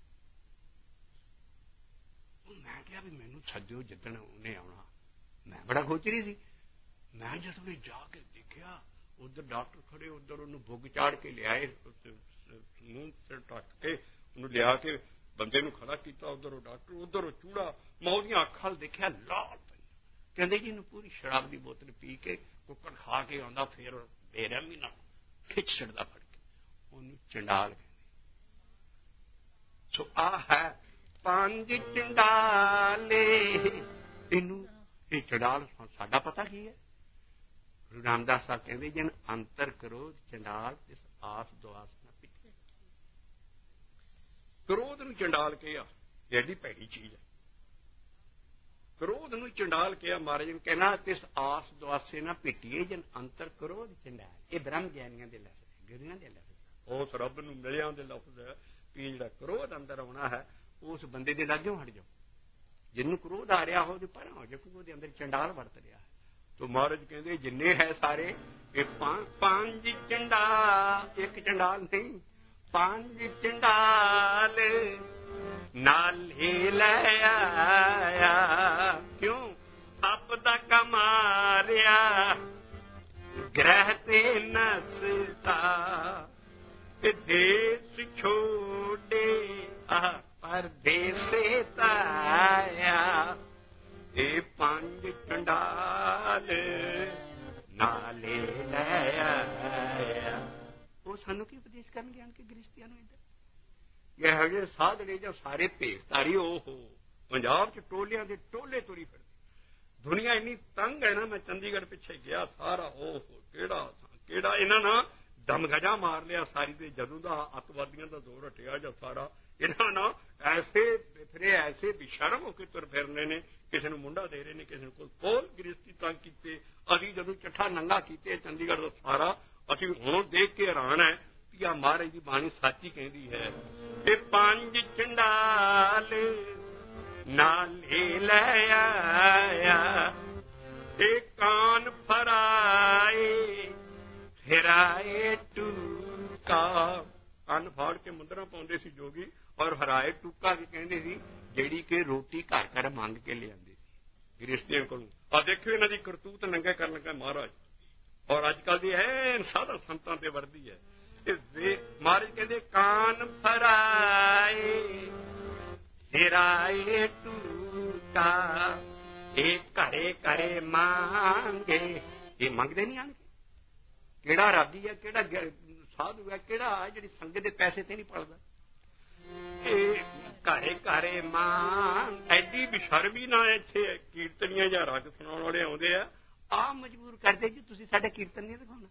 ਮੈਂ ਕਿਹਾ ਵੀ ਮੈਨੂੰ ਛੱਡਿਓ ਜਿੱਦਣ ਉਹਨੇ ਆਉਣਾ। ਮੈਂ ਬੜਾ ਖੋਚਰੀ ਸੀ। ਮੈਂ ਜਦੋਂ ਨੇ ਜਾ ਕੇ ਦੇਖਿਆ ਉਧਰ ਡਾਕਟਰ ਖੜੇ, ਉਧਰ ਉਹਨੂੰ ਬੁੱਗ ਚਾੜ ਕੇ ਲਿਆਏ, ਮੂੰਹ ਤੇ ਢੱਕ ਕੇ ਉਹਨੂੰ ਲਿਆ ਕੇ ਬੰਦੇ ਨੂੰ ਖੜਾ ਕੀਤਾ। ਉਧਰ ਉਹ ਡਾਕਟਰ, ਉਧਰ ਉਹ ਚੂੜਾ। ਮੈਂ ਉਹਦੀਆਂ ਅੱਖਾਂ ਦੇਖਿਆ ਲਾਲ ਪਈਆਂ। ਕਹਿੰਦੇ ਜੀ ਇਹਨੂੰ ਪੂਰੀ ਸ਼ਰਾਬ ਦੀ ਬੋਤਲ ਪੀ ਕੇ ਕੁੱਕੜ ਖਾ ਕੇ ਆਉਂਦਾ, ਫਿਰ ਬੇਰਹਿਮੀ ਨਾਲ ਖਿੱਚ ਛੱਡਦਾ ਫੜ ਕੇ। ਉਹਨੂੰ ਚੰਡਾਲ ਕਹਿੰਦੇ। ਸੋ ਆਹ ਹੈ ਪੰਜ ਚੰਡਾਲੇ। ਇਹਨੂੰ ਇਹ ਚੰਡਾਲ ਸਾਡਾ ਪਤਾ ਕੀ ਹੈ? ਗੁਰੂ ਰਾਮਦਾਸ ਸਾਹਿਬ ਕਹਿੰਦੇ ਜਨ ਅੰਤਰ ਕਰੋਧ ਚੰਡਾਲ ਇਸ ਆਸ ਦੁਆਸ ਨਾ ਪਿੱਛੇ। ਕਰੋਧ ਨੂੰ ਚੰਡਾਲ ਕਿਹਾ, ਐਡੀ ਭੈੜੀ ਚੀਜ਼ ਹੈ। ਕਰੋਧ ਨੂੰ ਚੰਡਾਲ ਕਿਹਾ ਮਹਾਰਾਜ ਨੂੰ, ਕਹਿਣਾ ਇਸ ਆਸ ਦੁਆਸੇ ਨਾ ਪਿੱਟੀਏ ਜਨ ਅੰਤਰ ਕਰੋਧ ਚੰਡਾਲ। ਇਹ ਬ੍ਰਹਮ ਗਿਆਨੀਆਂ ਦੇ ਲਫ਼ਜ਼ ਹੈ, ਗੁਰੂਆਂ ਦੇ ਲਫ਼ਜ਼, ਉਸ ਰੱਬ ਨੂੰ ਮਿਲਿਆਂ ਦੇ ਲਫ਼ਜ਼ ਹੈ ਕਿ ਜਿਹੜਾ ਕਰੋਧ ਅੰਦਰ ਆਉਣਾ ਹੈ ਉਸ ਬੰਦੇ ਦੇ ਲਾਗਿਓਂ ਹਟ ਜਾਓ। ਜਿਹਨੂੰ ਕਰੋਧ ਆ ਰਿਹਾ ਉਹਦੇ ਪਰਾਂ ਹੋ ਜਾਓ, ਉਹਦੇ ਅੰਦਰ ਚੰਡਾਲ ਵਰਤ ਰਿਹਾ ਹੈ। ਤੋ ਮਹਾਰਾਜ ਕਹਿੰਦੇ ਜਿੰਨੇ ਹੈ ਸਾਰੇ ਇਹ ਪੰਜ ਚੰਡਾਲ, ਇੱਕ ਚੰਡਾਲ ਨਹੀਂ, ਪੰਜ ਚੰਡਾਲ ਨਾਲੇ ਲੈ ਆਇਆ। ਕਿਉਂ? ਸੱਪ ਦਾ ਕਮਾਰਿਆ ਗ੍ਰਹਿ ਤੇ ਨਸਤਾ, ਦੇਸ ਛੋੜੇ ਪਰਦੇਸੇ ਤਾਇਆ। ਇਹ ਪੰਜ ਚੰਡਾਲ ਨਾਲੇ ਲੈ ਆਇਆ। ਉਹ ਸਾਨੂੰ ਕੀ ਉਪਦੇਸ਼ ਕਰਨਗੇ ਆਣ ਕੇ ਗ੍ਰਸਤੀਆਂ ਨੂੰ? ਇੱਧਰ ਇਹੋ ਜਿਹੇ ਸਾਧੜੇ ਜਾਂ ਸਾਰੇ ਭੇਖਧਾਰੀ, ਉਹ ਪੰਜਾਬ ਚ ਟੋਲਿਆਂ ਦੇ ਟੋਲੇ ਤੁਰੀ ਫਿਰਦੇ। ਦੁਨੀਆ ਇੰਨੀ ਤੰਗ ਹੈ ਨਾ, ਮੈਂ ਚੰਡੀਗੜ੍ਹ ਪਿੱਛੇ ਗਿਆ, ਸਾਰਾ ਉਹ ਕਿਹੜਾ ਇਹਨਾਂ ਨਾਲ ਦਮਗਜਾ ਮਾਰ ਲਿਆ ਸਾਰੀ ਦੇ। ਜਦੋਂ ਦਾ ਅੱਤਵਾਦੀਆਂ ਦਾ ਜ਼ੋਰ ਹਟਿਆ ਜਾਂ ਸਾਰਾ ਇਹਨਾਂ ਨਾਲ ਐਸੇ ਫਿਰੇ, ਐਸੇ ਬੇਸ਼ਰਮ ਹੋ ਕੇ ਤੁਰ ਫਿਰਨੇ ਨੇ। ਕਿਸੇ ਨੂੰ ਮੁੰਡਾ ਦੇ ਰਹੇ ਨੇ, ਕਿਸੇ ਨੂੰ ਕੋਲ ਗ੍ਰਸਤੀ ਤੰਗ ਕੀਤੇ। ਅਸੀਂ ਜਦੋਂ ਚੱਠਾ ਨੰਗਾ ਕੀਤੇ ਚੰਡੀਗੜ੍ਹ ਦਾ ਸਾਰਾ, ਅਸੀਂ ਹੁਣ ਦੇਖ ਕੇ ਹੈਰਾਨ ਹੈ ਕਿ ਆ ਮਹਾਰਾਜ ਦੀ ਬਾਣੀ ਸੱਚੀ ਕਹਿੰਦੀ ਹੈ। ਇਹ ਪੰਜ ਚੰਡਾਲ ਨਾਲੇ ਲੈ ਆਇਆ। ਇਹ ਕਾਨ ਫਰਾਏ ਫਿਰਾਏ ਟੂਕਾ। ਕੰਨ ਫਾੜ ਕੇ ਮੁੰਦਰਾਂ ਪਾਉਂਦੇ ਸੀ ਜੋਗੀ, ਔਰ ਹਰਾਏ ਟੂਕਾ ਵੀ ਕਹਿੰਦੇ ਸੀ, ਜਿਹੜੀ ਕਿ ਰੋਟੀ ਘਰ ਘਰ ਮੰਗ ਕੇ ਲਿਆਂਦੇ ਸੀ ਗ੍ਰਸਤੀਆਂ ਕੋਲੋਂ। ਆ ਦੇਖਿਓ ਇਹਨਾਂ ਦੀ ਕਰਤੂਤ ਨੰਗੇ ਕਰਨ ਲੱਗਾ ਮਹਾਰਾਜ। ਔਰ ਅੱਜ ਕੱਲ ਦੀ ਐਨ ਸਾਧਾ ਸੰਤਾਂ ਤੇ ਵਰਦੀ ਹੈ। ਮਹਾਰਾਜ ਕਹਿੰਦੇ ਕਾਨ ਫਰਾਏ ਫਿਰਾਏ ਟੂਕਾ। ਇਹ ਘਰੇ ਘਰੇ ਮੰਗੇ। ਇਹ ਮੰਗਦੇ ਨਹੀਂ ਆਣਗੇ। ਕਿਹੜਾ ਰਾਗੀ ਹੈ, ਕਿਹੜਾ ਸਾਧੂ ਹੈ, ਕਿਹੜਾ ਜਿਹੜੀ ਸੰਗਤ ਦੇ ਪੈਸੇ ਤੇ ਨਹੀਂ ਪਲਦਾ। ਇਹ ਘਰੇ ਘਰੇ ਮੰਗ। ਐਡੀ ਬੇਸ਼ਰਮੀ ਨਾ ਇੱਥੇ ਕੀਰਤਨੀਆਂ ਜਾਂ ਰਾਗ ਸੁਣਾਉਣ ਵਾਲੇ ਆਉਂਦੇ ਆ ਮਜਬੂਰ ਕਰਦੇ ਜੀ ਤੁਸੀਂ ਸਾਡਾ ਕੀਰਤਨ ਨਹੀਂ ਦਿਖਾਉਣਾ,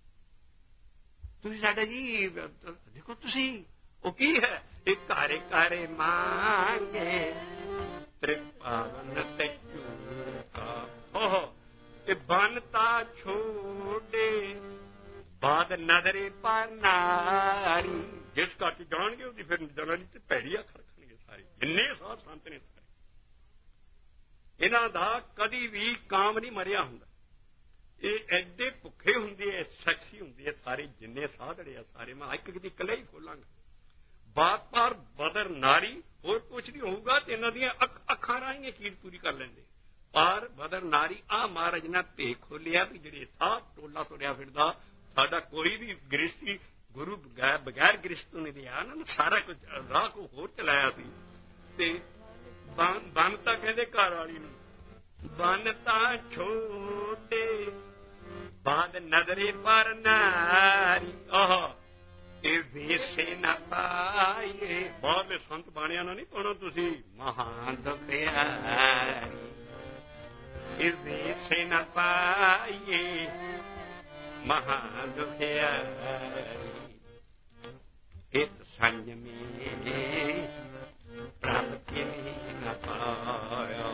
ਤੁਸੀਂ ਸਾਡਾ ਜੀ ਦੇਖੋ ਤੁਸੀਂ। ਉਹ ਕੀ ਹੈ? ਇਹ ਘਰੇ ਘਰੇ ਮੰਗੇ ਤ੍ਰਿਪਾਵਨ ਤੇ ਚੂਕਾ। ਓਹ ਇਹ ਬੰਨਤਾ ਛੋੜੇ ਬਾਦ ਨਜ਼ਰੇ ਪਰ ਨਾਰੀ। ਜਿਸ ਘਰ ਚ ਜਾਣਗੇ ਉਹਦੀ ਫਿਰ ਜਨਾਨੀ ਤੇ ਭੈੜੀ ਅੱਖ ਰੱਖਣਗੇ ਸਾਰੇ, ਜਿੰਨੇ ਸਾਧ ਸੰਤ ਨੇ ਸਾਰੇ। ਇਹਨਾਂ ਦਾ ਕਦੀ ਵੀ ਕਾਮ ਨਹੀਂ ਮਰਿਆ ਹੁੰਦਾ। ਇਹ ਐਡੇ ਭੁੱਖੇ ਹੁੰਦੇ ਐ, ਸੈਕਸੀ ਹੁੰਦੇ ਐ ਸਾਰੇ, ਜਿੰਨੇ ਸਾਧੜੇ ਆ ਸਾਰੇ। ਮੈਂ ਇੱਕ ਦੀ ਇਕੱਲੇ ਹੀ ਖੋਲਾਂਗਾ। ਬਾਤ ਪਾਰ ਬਦਰ ਨਾਰੀ, ਹੋਰ ਕੁਛ ਨਹੀਂ ਹੋਊਗਾ ਤੇ ਇਹਨਾਂ ਦੀਆਂ ਅੱਖਾਂ ਰਾਹੀਂ ਚੀਜ਼ ਪੂਰੀ ਕਰ ਲੈਂਦੇ। ਪਾਰ ਬਦਰ ਨਾਰੀ, ਆ ਮਹਾਰਾਜ ਨੇ ਭੇਖ ਖੋਲਿਆ ਵੀ ਜਿਹੜੇ ਸਾਹ ਟੋਲਾ ਤੁਰਿਆ ਫਿਰਦਾ, ਸਾਡਾ ਕੋਈ ਵੀ ਗ੍ਰਸਤੀ ਗੁਰੂ ਬਗੈਰ ਗ੍ਰਸਤ ਤੋਂ ਨਹੀਂ ਰਿਹਾ ਨਾ, ਸਾਰਾ ਕੁਝ ਰਾਹ ਕੋ ਹੋਰ ਚਲਾਇਆ ਸੀ। ਤੇ ਬੰਨ ਤਾਂ ਕਹਿੰਦੇ ਘਰ ਵਾਲੀ ਨੂੰ, ਬੰਨ ਤਾਂ ਛੋਟੇ ਬਾਦ ਨਜ਼ਰੇ ਪਰ ਨਾਰੀ, ਆਹ ਇਹ ਵੇਸੇ ਨਾ ਪਾਈਏ। ਬਾਹਰਲੇ ਸੰਤ ਬਾਣਿਆਂ ਨਾਲ ਨਹੀਂ ਪਾਉਣਾ ਤੁਸੀਂ, ਮਹਾਂ ਦੁਖਿਆਰੀ ਇਹ ਵੇਸੇ ਨਾ ਪਾਈਏ, ਮਹਾਂ ਦੁਖਿਆਰੀ ਇਤ ਸੰਜਮੀ ਪ੍ਰਭ ਕਿਨੀ ਨਾ ਪਾਇਆ,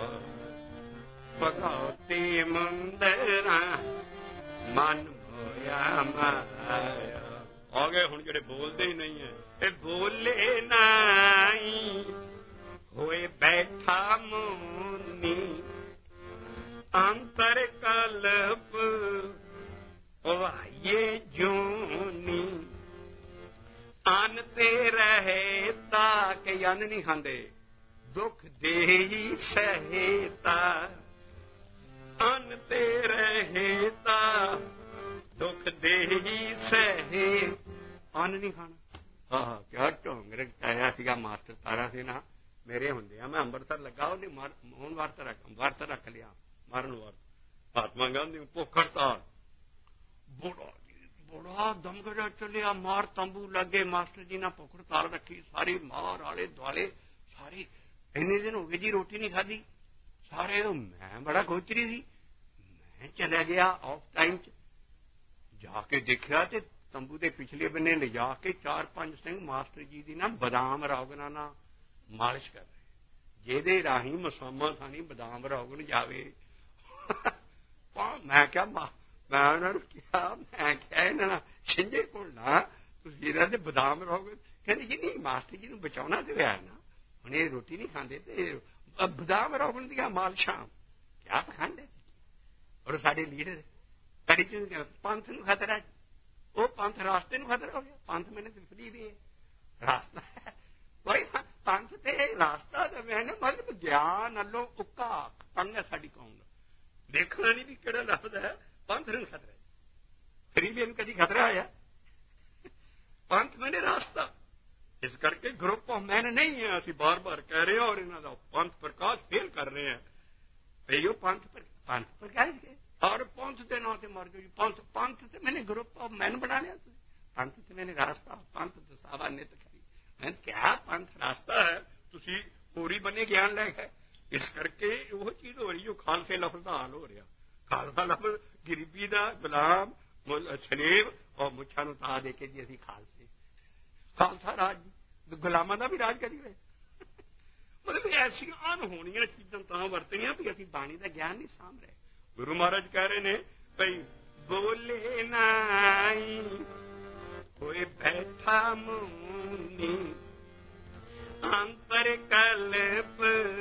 ਭਗਉਤੀ ਮੰਦਰਾਂ ਮਨ ਹੋਇਆ ਮਾਇਆ। ਆ ਗਏ ਹੁਣ ਜਿਹੜੇ ਬੋਲਦੇ ਹੀ ਨਹੀਂ ਹੈ, ਇਹ ਬੋਲੇ ਨਹੀਂ ਹੋਏ ਬੈਠਾ ਮੋਨੀ, ਅੰਤਰ ਕਲਪ ਵਾਈਏ ਜੂਨੀ, ਅੰਨ ਤੇ ਰਹੇ ਤਾਂ ਕਿ ਅੰਨ ਨਹੀਂ ਖਾਂਦੇ, ਦੁੱਖ ਦੇਹੀ ਸਹੇਤਾ, ਅੰਨ ਤੇ ਰਹੇ ਤਾਂ ਦੁੱਖ ਦੇਹੀ ਸਹੇ, ਅੰਨ ਨਹੀਂ ਖਾਣਾ। ਆਹ ਕਿਆ ਢੋਂਗ ਰਖਾਇਆ ਸੀਗਾ ਮਾਸਟਰ ਤਾਰਾ ਸੀ ਨਾ, ਮੇਰੇ ਹੁੰਦੇ ਆ ਮੈਂ ਅੰਮ੍ਰਿਤਸਰ ਲੱਗਾ, ਉਹਨੇ ਹੁਣ ਵਰਤ ਰੱਖ ਲਿਆ, ਮਰਨ ਵਰਤ, ਮਹਾਤਮਾ ਗਾਂਧੀ ਭੁੱਖ ਹੜਤਾਲ, ਬੜਾ ਦਮਗੜਾ ਚੱਲਿਆ, ਮਾਰ ਤੰਬੂ ਲੱਗੇ, ਮਾਸਟਰ ਜੀ ਨੇ ਭੁੱਖ ਹੜਤਾਲ ਰੱਖੀ, ਸਾਰੀ ਮਾਰ ਆਲੇ ਦੁਆਲੇ ਸਾਰੀ, ਇੰਨੇ ਦਿਨ ਹੋ ਗਏ ਜੀ ਰੋਟੀ ਨਹੀਂ ਖਾਧੀ ਸਾਰੇ। ਮੈਂ ਬੜਾ ਗੋਚਰੀ ਸੀ, ਮੈਂ ਚਲਾ ਗਿਆ ਆਫ ਟਾਈਮ ਚ, ਜਾ ਕੇ ਦੇਖਿਆ ਤੇ ਤੰਬੂ ਦੇ ਪਿਛਲੇ ਬੰਨੇ ਲਿਜਾ ਕੇ 4-5 ਸਿੰਘ ਮਾਸਟਰ ਜੀ ਦੀ ਨਾ ਬਦਾਮ ਰੌਗਨਾਂ ਨਾਲ ਮਾਲਿਸ਼ ਕਰ ਰਹੇ, ਜਿਹਦੇ ਰਾਹੀਂ ਮਸਾਮਾ ਥਾਣੀ ਬਦਾਮ ਰੌਗਣ ਜਾਵੇ। ਮੈਂ ਕਿਹਾ ਮੈਂ ਉਹਨਾਂ ਨੂੰ ਕਿਹਾ, ਮੈਂ ਕਿਹਾ ਇਹਨਾਂ ਨਾਲ ਛਿੰਝੇ ਘੁਲਣਾ ਤੁਸੀਂ ਇਹਨਾਂ ਦੇ ਬਦਾਮ ਰੌਗਣ, ਕਹਿੰਦੇ ਜੀ ਨਹੀਂ ਮਾਸਟਰ ਜੀ ਨੂੰ ਬਚਾਉਣਾ ਤੇ ਹੋਇਆ ਨਾ, ਹੁਣ ਇਹ ਰੋਟੀ ਨਹੀਂ ਖਾਂਦੇ ਤੇ ਬਦਾਮ ਰੌਗਣ ਦੀਆਂ ਮਾਲਸ਼ਾਂ ਕਿਆ ਖਾਂਦੇ। ਔਰ ਸਾਡੇ ਲੀਡਰ ਪੰਥ ਨੂੰ ਖਤਰਾ, ਉਹ ਪੰਥ ਰਾਸਤੇ ਨੂੰ ਖਤਰਾ ਹੋ ਗਿਆ, ਪੰਥ ਮੈਨੇ ਫਰੀ ਵੀ ਹੈ ਰਾਸਤਾ, ਕੋਈ ਪੰਥ ਤੇ ਰਾਸਤਾ ਤਾਂ ਮੈਂ ਮਤਲਬ ਗਿਆਨ ਵੱਲੋਂ ਉੱਕਾ ਪੰਗ ਹੈ ਸਾਡੀ ਕੌਮ ਦਾ, ਦੇਖਣਾ ਨਹੀਂ ਵੀ ਕਿਹੜਾ ਲਫ਼ਜ਼ ਹੈ, ਪੰਥ ਨੂੰ ਖਤਰਾ, ਫਰੀ ਵੀ ਕਦੀ ਖਤਰਾ ਆਇਆ, ਪੰਥ ਮੈਨੇ ਰਾਸਤਾ। ਇਸ ਕਰਕੇ ਗਰੁੱਪ ਆਫ ਮੈਨ ਨਹੀਂ ਹੈ, ਅਸੀਂ ਬਾਰ-ਬਾਰ ਕਹਿ ਰਹੇ ਹਾਂ, ਔਰ ਇਹਨਾਂ ਦਾ ਪੰਥ ਪ੍ਰਕਾਸ਼ ਫੇਲ ਕਰ ਰਹੇ ਹਾਂ ਭਈ ਉਹ ਪੰਥ ਪ੍ਰਕਾਸ਼ ਹੈ, ਔਰ ਪੰਥ ਦੇ ਨਾਂ ਤੇ ਮਰ ਗਏ। ਪੰਥ ਤੇ ਮੈਨੇ ਗਰੁੱਪ ਆਫ ਮੈਨ ਬਣਾ ਲਿਆ, ਪੰਥ ਤੇ ਮੈਨੇ ਰਾਸਤਾ, ਪੰਥ ਦਸਾਵਾ ਨਿਤ ਕਰੀ, ਮੈਂ ਕਿਹਾ ਪੰਥ ਰਾਸਤਾ ਹੈ, ਤੁਸੀਂ ਹੋਰੀ ਬੰਨੇ ਗਿਆਨ ਲੈ ਗਏ। ਇਸ ਕਰਕੇ ਉਹ ਚੀਜ਼ ਹੋ ਰਹੀ ਜੋ ਖਾਲਸੇ ਲਫ਼ਜ਼ ਦਾ ਹਾਲ ਹੋ ਰਿਹਾ, ਖਾਲਸਾ ਲਫ਼ਜ਼ ਗਰੀਬੀ ਦਾ, ਗੁਲਾਮ ਸਲੇਬ, ਔਰ ਮੁੱਛਾਂ ਨੂੰ ਤਾਂ ਦੇ ਕੇ ਜੀ ਅਸੀਂ ਖਾਲਸੇ, ਖਾਲਸਾ ਰਾਜ, ਗੁਲਾਮਾਂ ਦਾ ਵੀ ਰਾਜ ਕਰੀ ਹੋਏ। ਮਤਲਬ ਐਸੀਆਂ ਅਣਹੋਣੀਆਂ ਚੀਜ਼ਾਂ ਤਾਂ ਵਰਤੀਆਂ ਵੀ ਅਸੀਂ ਬਾਣੀ ਦਾ ਗਿਆਨ ਨਹੀਂ ਸਾਂਭ ਰਹੇ। ਗੁਰੂ ਮਹਾਰਾਜ ਕਹਿ ਰਹੇ ਨੇ ਭਈ ਬੋਲੇ ਨਾਈ ਹੋਏ ਬੈਠਾ ਮੂਨੀ, ਅੰਤਰ ਕਲਪ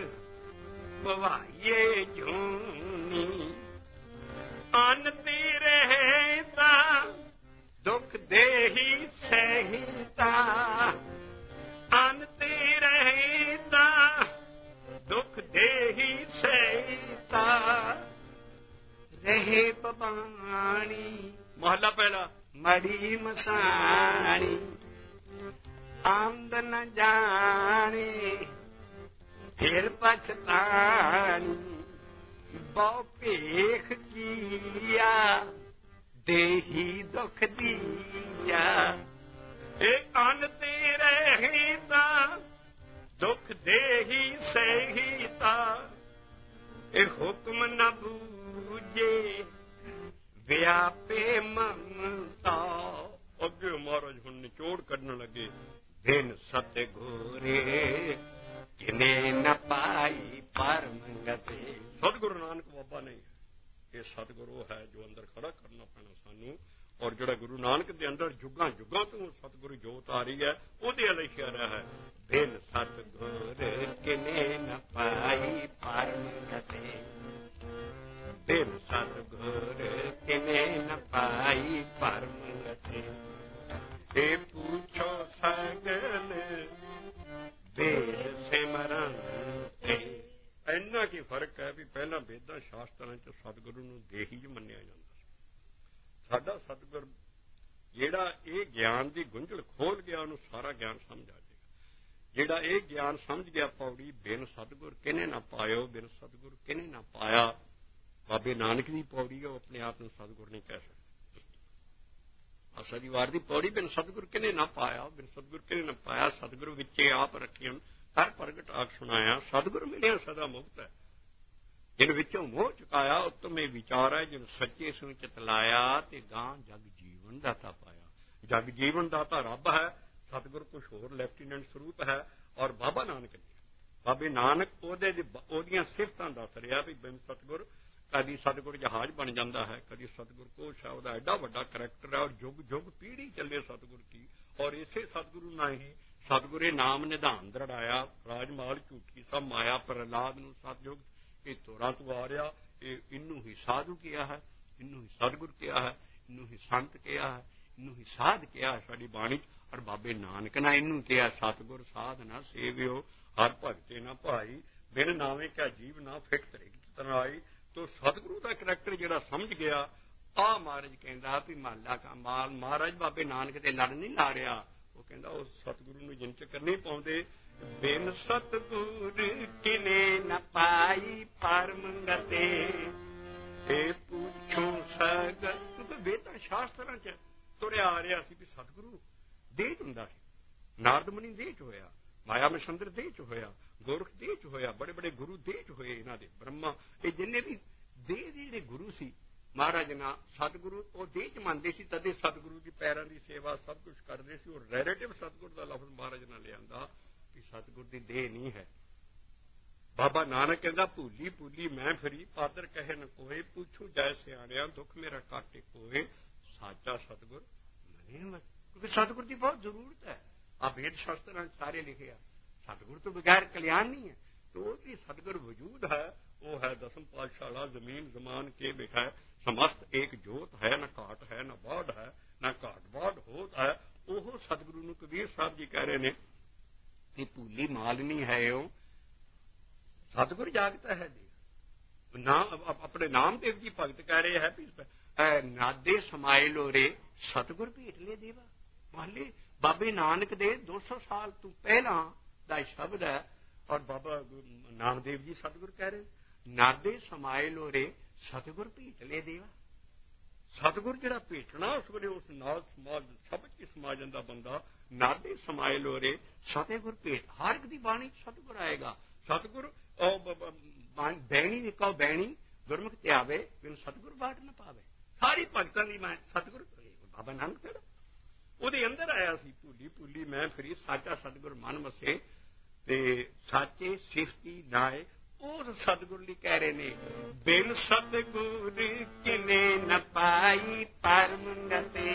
ਪਵਾਈਏ ਜੂਨੀ, ਅੰਨ ਤੇ ਰਹੇ ਤਾਂ ਦੁੱਖ ਦੇਹੀ ਸਹਿਤਾ, ਅੰਨ ਤੇ ਰਹੇ ਤਾਂ ਦੁੱਖ ਦੇਹੀ ਸਹਿਤਾ, ਰਹੇ ਪਵਾਣੀ ਮਹਲਾ ਪਹਿਲਾ, ਮੜੀ ਮਸਾਣੀ, ਆਮਦ ਨ ਜਾਣੀ ਫਿਰ ਪਛਤਾਣੀ, ਬਹੁ ਭੇਖ ਕੀਆ ਦੇਹੀ ਦੁੱਖ ਦੀਆ, ਇਹ ਅੰਨ ਤੇ ਰਹੇ ਤਾਂ ਦੁੱਖ ਦੇਹੀ ਸਹਿਤਾ, ਇਹ ਹੁਕਮ ਨ ਬੂਝੇ ਵਿਆਪੇ ਮਮਤਾ। ਅੱਗੇ ਮਹਾਰਾਜ ਹੁਣ ਨਿਚੋੜ ਕੱਢਣ ਲੱਗੇ, ਦਿਨ ਸਤ ਗੋਰੇ ਕਿਨੇ ਨ ਪਾਈ ਪਰ ਮੰਗਤੇ। ਸਤਿਗੁਰੂ ਨਾਨਕ ਬਾਬਾ ਨਹੀਂ, ਇਹ ਸਤਿਗੁਰੂ ਹੈ ਜੋ ਅੰਦਰ ਖੜਾ ਕਰਨਾ ਪੈਣਾ ਸਾਨੂੰ, ਔਰ ਜਿਹੜਾ ਗੁਰੂ ਨਾਨਕ ਦੇ ਅੰਦਰ ਜੁਗਾਂ ਜੁਗਾਂ ਤੋਂ ਸਤਿਗੁਰੂ ਜੋਤ ਆ ਰਹੀ ਹੈ, ਉਹਦੇ ਲਈ ਇਸ਼ਾਰਾ ਹੈ। ਦਿਨ ਸਤਿਗੁਰ ਕਿਨੇ ਨ ਪਾਈ ਪਰ ਮੰਗਤੇ, ਦਿਨ ਸਤਿਗੁਰ ਕਿਨੇ ਨ ਪਾਈ ਪਰ ਮੰਗਤੇ, ਇਹ ਪੁੱਛੋ ਸਗਲ ਪਹਿਲਾਂ ਵੇਦਾਂ ਸ਼ਾਸਤਰਾਂ 'ਚ ਸਤਿਗੁਰੂ ਨੂੰ ਦੇਹੀ 'ਚ ਮੰਨਿਆ ਜਾਂਦਾ ਸੀ। ਸਾਡਾ ਸਤਿਗੁਰ ਜਿਹੜਾ ਇਹ ਗਿਆਨ ਦੀ ਗੁੰਝਲ ਖੋਲ ਗਿਆ, ਉਹਨੂੰ ਸਾਰਾ ਗਿਆਨ ਸਮਝ ਆ ਜਾਏਗਾ। ਜਿਹੜਾ ਇਹ ਗਿਆਨ ਸਮਝ ਗਿਆ ਪੌੜੀ, ਬਿਨ ਸਤਿਗੁਰ ਕਿਨੇ ਨਾ ਪਾਇਓ, ਬਿਨ ਸਤਿਗੁਰ ਕਿਨੇ ਨਾ ਪਾਇਆ। ਬਾਬੇ ਨਾਨਕ ਦੀ ਪੌੜੀ, ਉਹ ਆਪਣੇ ਆਪ ਨੂੰ ਸਤਿਗੁਰ ਨਹੀਂ ਕਹਿ ਸਕਦਾ। ਆਸਾ ਦੀ ਵਾਰ ਦੀ ਪੌੜੀ, ਬਿਨ ਸਤਿਗੁਰ ਕਿਨੇ ਨਾ ਪਾਇਆ, ਬਿਨ ਸਤਿਗੁਰ ਕਿਨੇ ਨਾ ਪਾਇਆ। ਸਤਿਗੁਰ ਵਿੱਚੇ ਆਪ ਰੱਖਿਆ, ਕਰ ਪ੍ਰਗਟ ਆਖ ਸੁਣਾਇਆ। ਸਤਿਗੁਰ ਮਿਲਿਆ ਸਦਾ ਮੁਕਤ ਹੈ, ਜਿਨ ਵਿੱਚੋਂ ਮੋਹ ਚੁਕਾਇਆ। ਉਤਮੇ ਵਿਚਾਰ ਹੈ, ਜਿਨ ਸੱਚੇ ਸੁਣ ਚਿਤ ਲਾਇਆ। ਤੇ ਗਾਂ ਜਗ ਜੀਵਨ ਦਾਤਾ ਪਾਇਆ। ਜਗ ਜੀਵਨ ਦਾਤਾ ਰੱਬ ਹੈ, ਸਤਿਗੁਰ ਕੁਛ ਹੋਰ ਲੈਫਟੀਨੈਂਟ ਸਰੂਪ ਹੈ। ਔਰ ਬਾਬਾ ਨਾਨਕ ਜੀ, ਬਾਬੇ ਨਾਨਕ ਉਹਦੀਆਂ ਸਿਫਤਾਂ ਦੱਸ ਰਿਹਾ ਵੀ ਬਿਨ ਸਤਿਗੁਰ, ਕਦੀ ਸਤਿਗੁਰ ਜਹਾਜ਼ ਬਣ ਜਾਂਦਾ ਹੈ, ਕਦੀ ਸਤਿਗੁਰ ਕੋਸ਼ ਹੈ, ਉਹਦਾ ਐਡਾ ਵੱਡਾ ਕਰੈਕਟਰ ਹੈ। ਔਰ ਯੁੱਗ ਯੁੱਗ ਪੀੜ੍ਹੀ ਚੱਲੇ ਸਤਿਗੁਰ ਕੀ। ਔਰ ਇਸੇ ਸਤਿਗੁਰੂ ਨਾਲ ਹੀ ਸਤਿਗੁਰੇ ਨਾਮ ਨਿਧਾਨ ਦ੍ਰਿੜਾਇਆ। ਰਾਜਮਾਲ ਝੂਠੀ ਸਭ ਮਾਇਆ, ਪ੍ਰਹਲਾਦ ਨੂੰ ਸਤਿਯੁਗ ਇਹ ਤੋਰਾ ਤੋਂ ਆ ਰਿਹਾ। ਇਹਨੂੰ ਹੀ ਸਾਧੂ ਕਿਹਾ ਹੈ, ਇਹਨੂੰ ਹੀ ਸਤਿਗੁਰ ਕਿਹਾ ਹੈ, ਇਹਨੂੰ ਹੀ ਸੰਤ ਕਿਹਾ ਹੈ, ਇਹਨੂੰ ਹੀ ਸਾਧ ਕਿਹਾ ਹੈ ਸਾਡੀ ਬਾਣੀ 'ਚ। ਔਰ ਬਾਬੇ ਨਾਨਕ ਨੇ ਇਹਨੂੰ ਕਿਹਾ ਸਤਿਗੁਰ ਸਾਧ ਨਾ ਸੇਵਿਓ, ਹਰ ਭਗਤੇ ਨਾ ਭਾਈ। ਬਿਨ ਨਾਵੇਂ ਕਿਆ ਜੀਵ ਨਾ ਫਿਕਤ ਤਨਾਈ। ਤੋ ਸਤਿਗੁਰੂ ਦਾ ਕਰੈਕਟਰ ਜਿਹੜਾ ਸਮਝ ਗਿਆ, ਆ ਮਹਾਰਾਜ ਕਹਿੰਦਾ ਵੀ ਮਾਲਾ ਕਾ ਮਾਲ। ਮਹਾਰਾਜ ਬਾਬੇ ਨਾਨਕ ਤੇ ਲੜ ਨਹੀਂ ਲਾ ਰਿਹਾ। ਉਹ ਕਹਿੰਦਾ ਉਹ ਸਤਿਗੁਰੂ ਨੂੰ ਜਿੰਨ ਚੱਕਰ ਨਹੀਂ ਪਾਉਂਦੇ। ਬਿਨ ਸਤਿਗੁਰ ਕਿਨੇ ਨਾ ਪਾਈ ਪਰਮੰਗਤੇ, ਇਹ ਪੁੱਛੋ ਸਗਤ। ਕਿਉਂਕਿ ਵੇਦਾਂ ਸ਼ਾਸਤਰਾਂ 'ਚ ਤੁਰਿਆ ਆ ਰਿਹਾ ਸੀ ਵੀ ਸਤਿਗੁਰੂ ਦੇਹ 'ਚ ਹੁੰਦਾ ਸੀ। ਨਾਰਦ ਮੁਨੀ ਦੇਹ 'ਚ ਹੋਇਆ, ਮਾਇਆ ਮਛੰਦਰ ਦੇਹ 'ਚ ਹੋਇਆ, ਗੋਰਖ ਦੇਹ 'ਚ ਹੋਇਆ, ਬੜੇ ਬੜੇ ਗੁਰੂ ਦੇਹ 'ਚ ਹੋਏ ਇਹਨਾਂ ਦੇ। ਬ੍ਰਹਮਾ, ਇਹ ਜਿੰਨੇ ਵੀ ਦੇਹ ਦੇ ਜਿਹੜੇ ਗੁਰੂ ਸੀ ਮਹਾਰਾਜ ਨਾਲ ਸਤਿਗੁਰੂ ਉਹ ਦੇਹ 'ਚ ਮੰਨਦੇ ਸੀ। ਤਦੇ ਸਤਿਗੁਰੂ ਦੀ ਪੈਰਾਂ ਦੀ ਸੇਵਾ ਸਭ ਕੁਛ ਕਰਦੇ ਸੀ। ਉਹ ਰੈਲੇਟਿਵ ਸਤਿਗੁਰ ਦਾ ਲਫ਼ਜ਼ ਮਹਾਰਾਜ ਨਾਲ ਲਿਆਂਦਾ ਕਿ ਸਤਿਗੁਰ ਦੀ ਦੇਹ ਨਹੀਂ ਹੈ। ਬਾਬਾ ਨਾਨਕ ਕਹਿੰਦਾ ਭੂਲੀ ਭੂਲੀ ਮੈਂ ਫਿਰੀ, ਪਾਦਰ ਕਹੇ ਨ ਕੋਏ। ਪੁੱਛੂ ਜੈ ਸਿਆਣਿਆ, ਦੁੱਖ ਮੇਰਾ ਕਾਟੇ ਕੋਏ। ਸਾਚਾ ਸਤਿਗੁਰ ਮਨੇ। ਕਿਉਂਕਿ ਸਤਿਗੁਰ ਦੀ ਬਹੁਤ ਜ਼ਰੂਰਤ ਹੈ। ਆ ਵੇਦ ਸ਼ਾਸਤਰਾਂ ਸਾਰੇ ਲਿਖੇ ਆ, ਸਤਿਗੁਰ ਤੋਂ ਬਗੈਰ ਕਲਿਆਣ ਨਹੀਂ ਹੈ। तो वो सदगुरु वजूद है, वो है दसम पातशाला जमीन जमान के बिखै। समस्त एक जोत है, न घाट है न बाढ़ है, न घाट बाढ़ होत है। ओह सतगुरु नूं कबीर साहब जी कह रहे ने कि भूली मालनी है ओ सतगुर जागता है देव। नाम अपने नामदेव जी भगत कह रहे है भी नादे समाए लोरे सतगुर भेट ले देवा। मान ले बाबे नानक दे 200 साल तू पहला दा शब्द है और बाबा नामदेव जी सतगुर कह रहे नादे समाए लोरे सतगुर भेट ले देवा। सतगुर जिहड़ा भेटना उस वेले उस नाल समाज सब च समा जांदा बंदा। नादे समाए लोरे सतगुर भेट, हर एक दी बाणी सतगुर आएगा। सतगुर बैणी ने कहो बैणी गुरमुख ते आवे बिन सतगुर बाट न पावे। सारी भगतां दी मैं सतगुर बाबा नानक तेरा ਉਹਦੇ ਅੰਦਰ ਆਇਆ ਸੀ। ਭੂਲੀ ਭੂਲੀ ਮੈਂ ਫਿਰੀ ਸਾਚਾ ਸਤਿਗੁਰ ਮਨ ਵਸੇ ਤੇ ਸਾਚੇ ਸਿਫਤੀ ਨਾਏ। ਉਹ ਸਤਿਗੁਰ ਲਈ ਕਹਿ ਰਹੇ ਨੇ ਬਿਨ ਸਤਿਗੁਰ ਕਿਨੇ ਨ ਪਾਈ ਪਰਮੰਗਤੇ।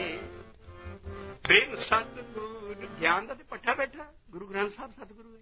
ਬਿਨ ਸਤਿਗੁਰ ਗਿਆਨ ਦਾ ਤੇ ਪੱਠਾ ਬੈਠਾ। ਗੁਰੂ ਗ੍ਰੰਥ ਸਾਹਿਬ ਸਤਿਗੁਰੂ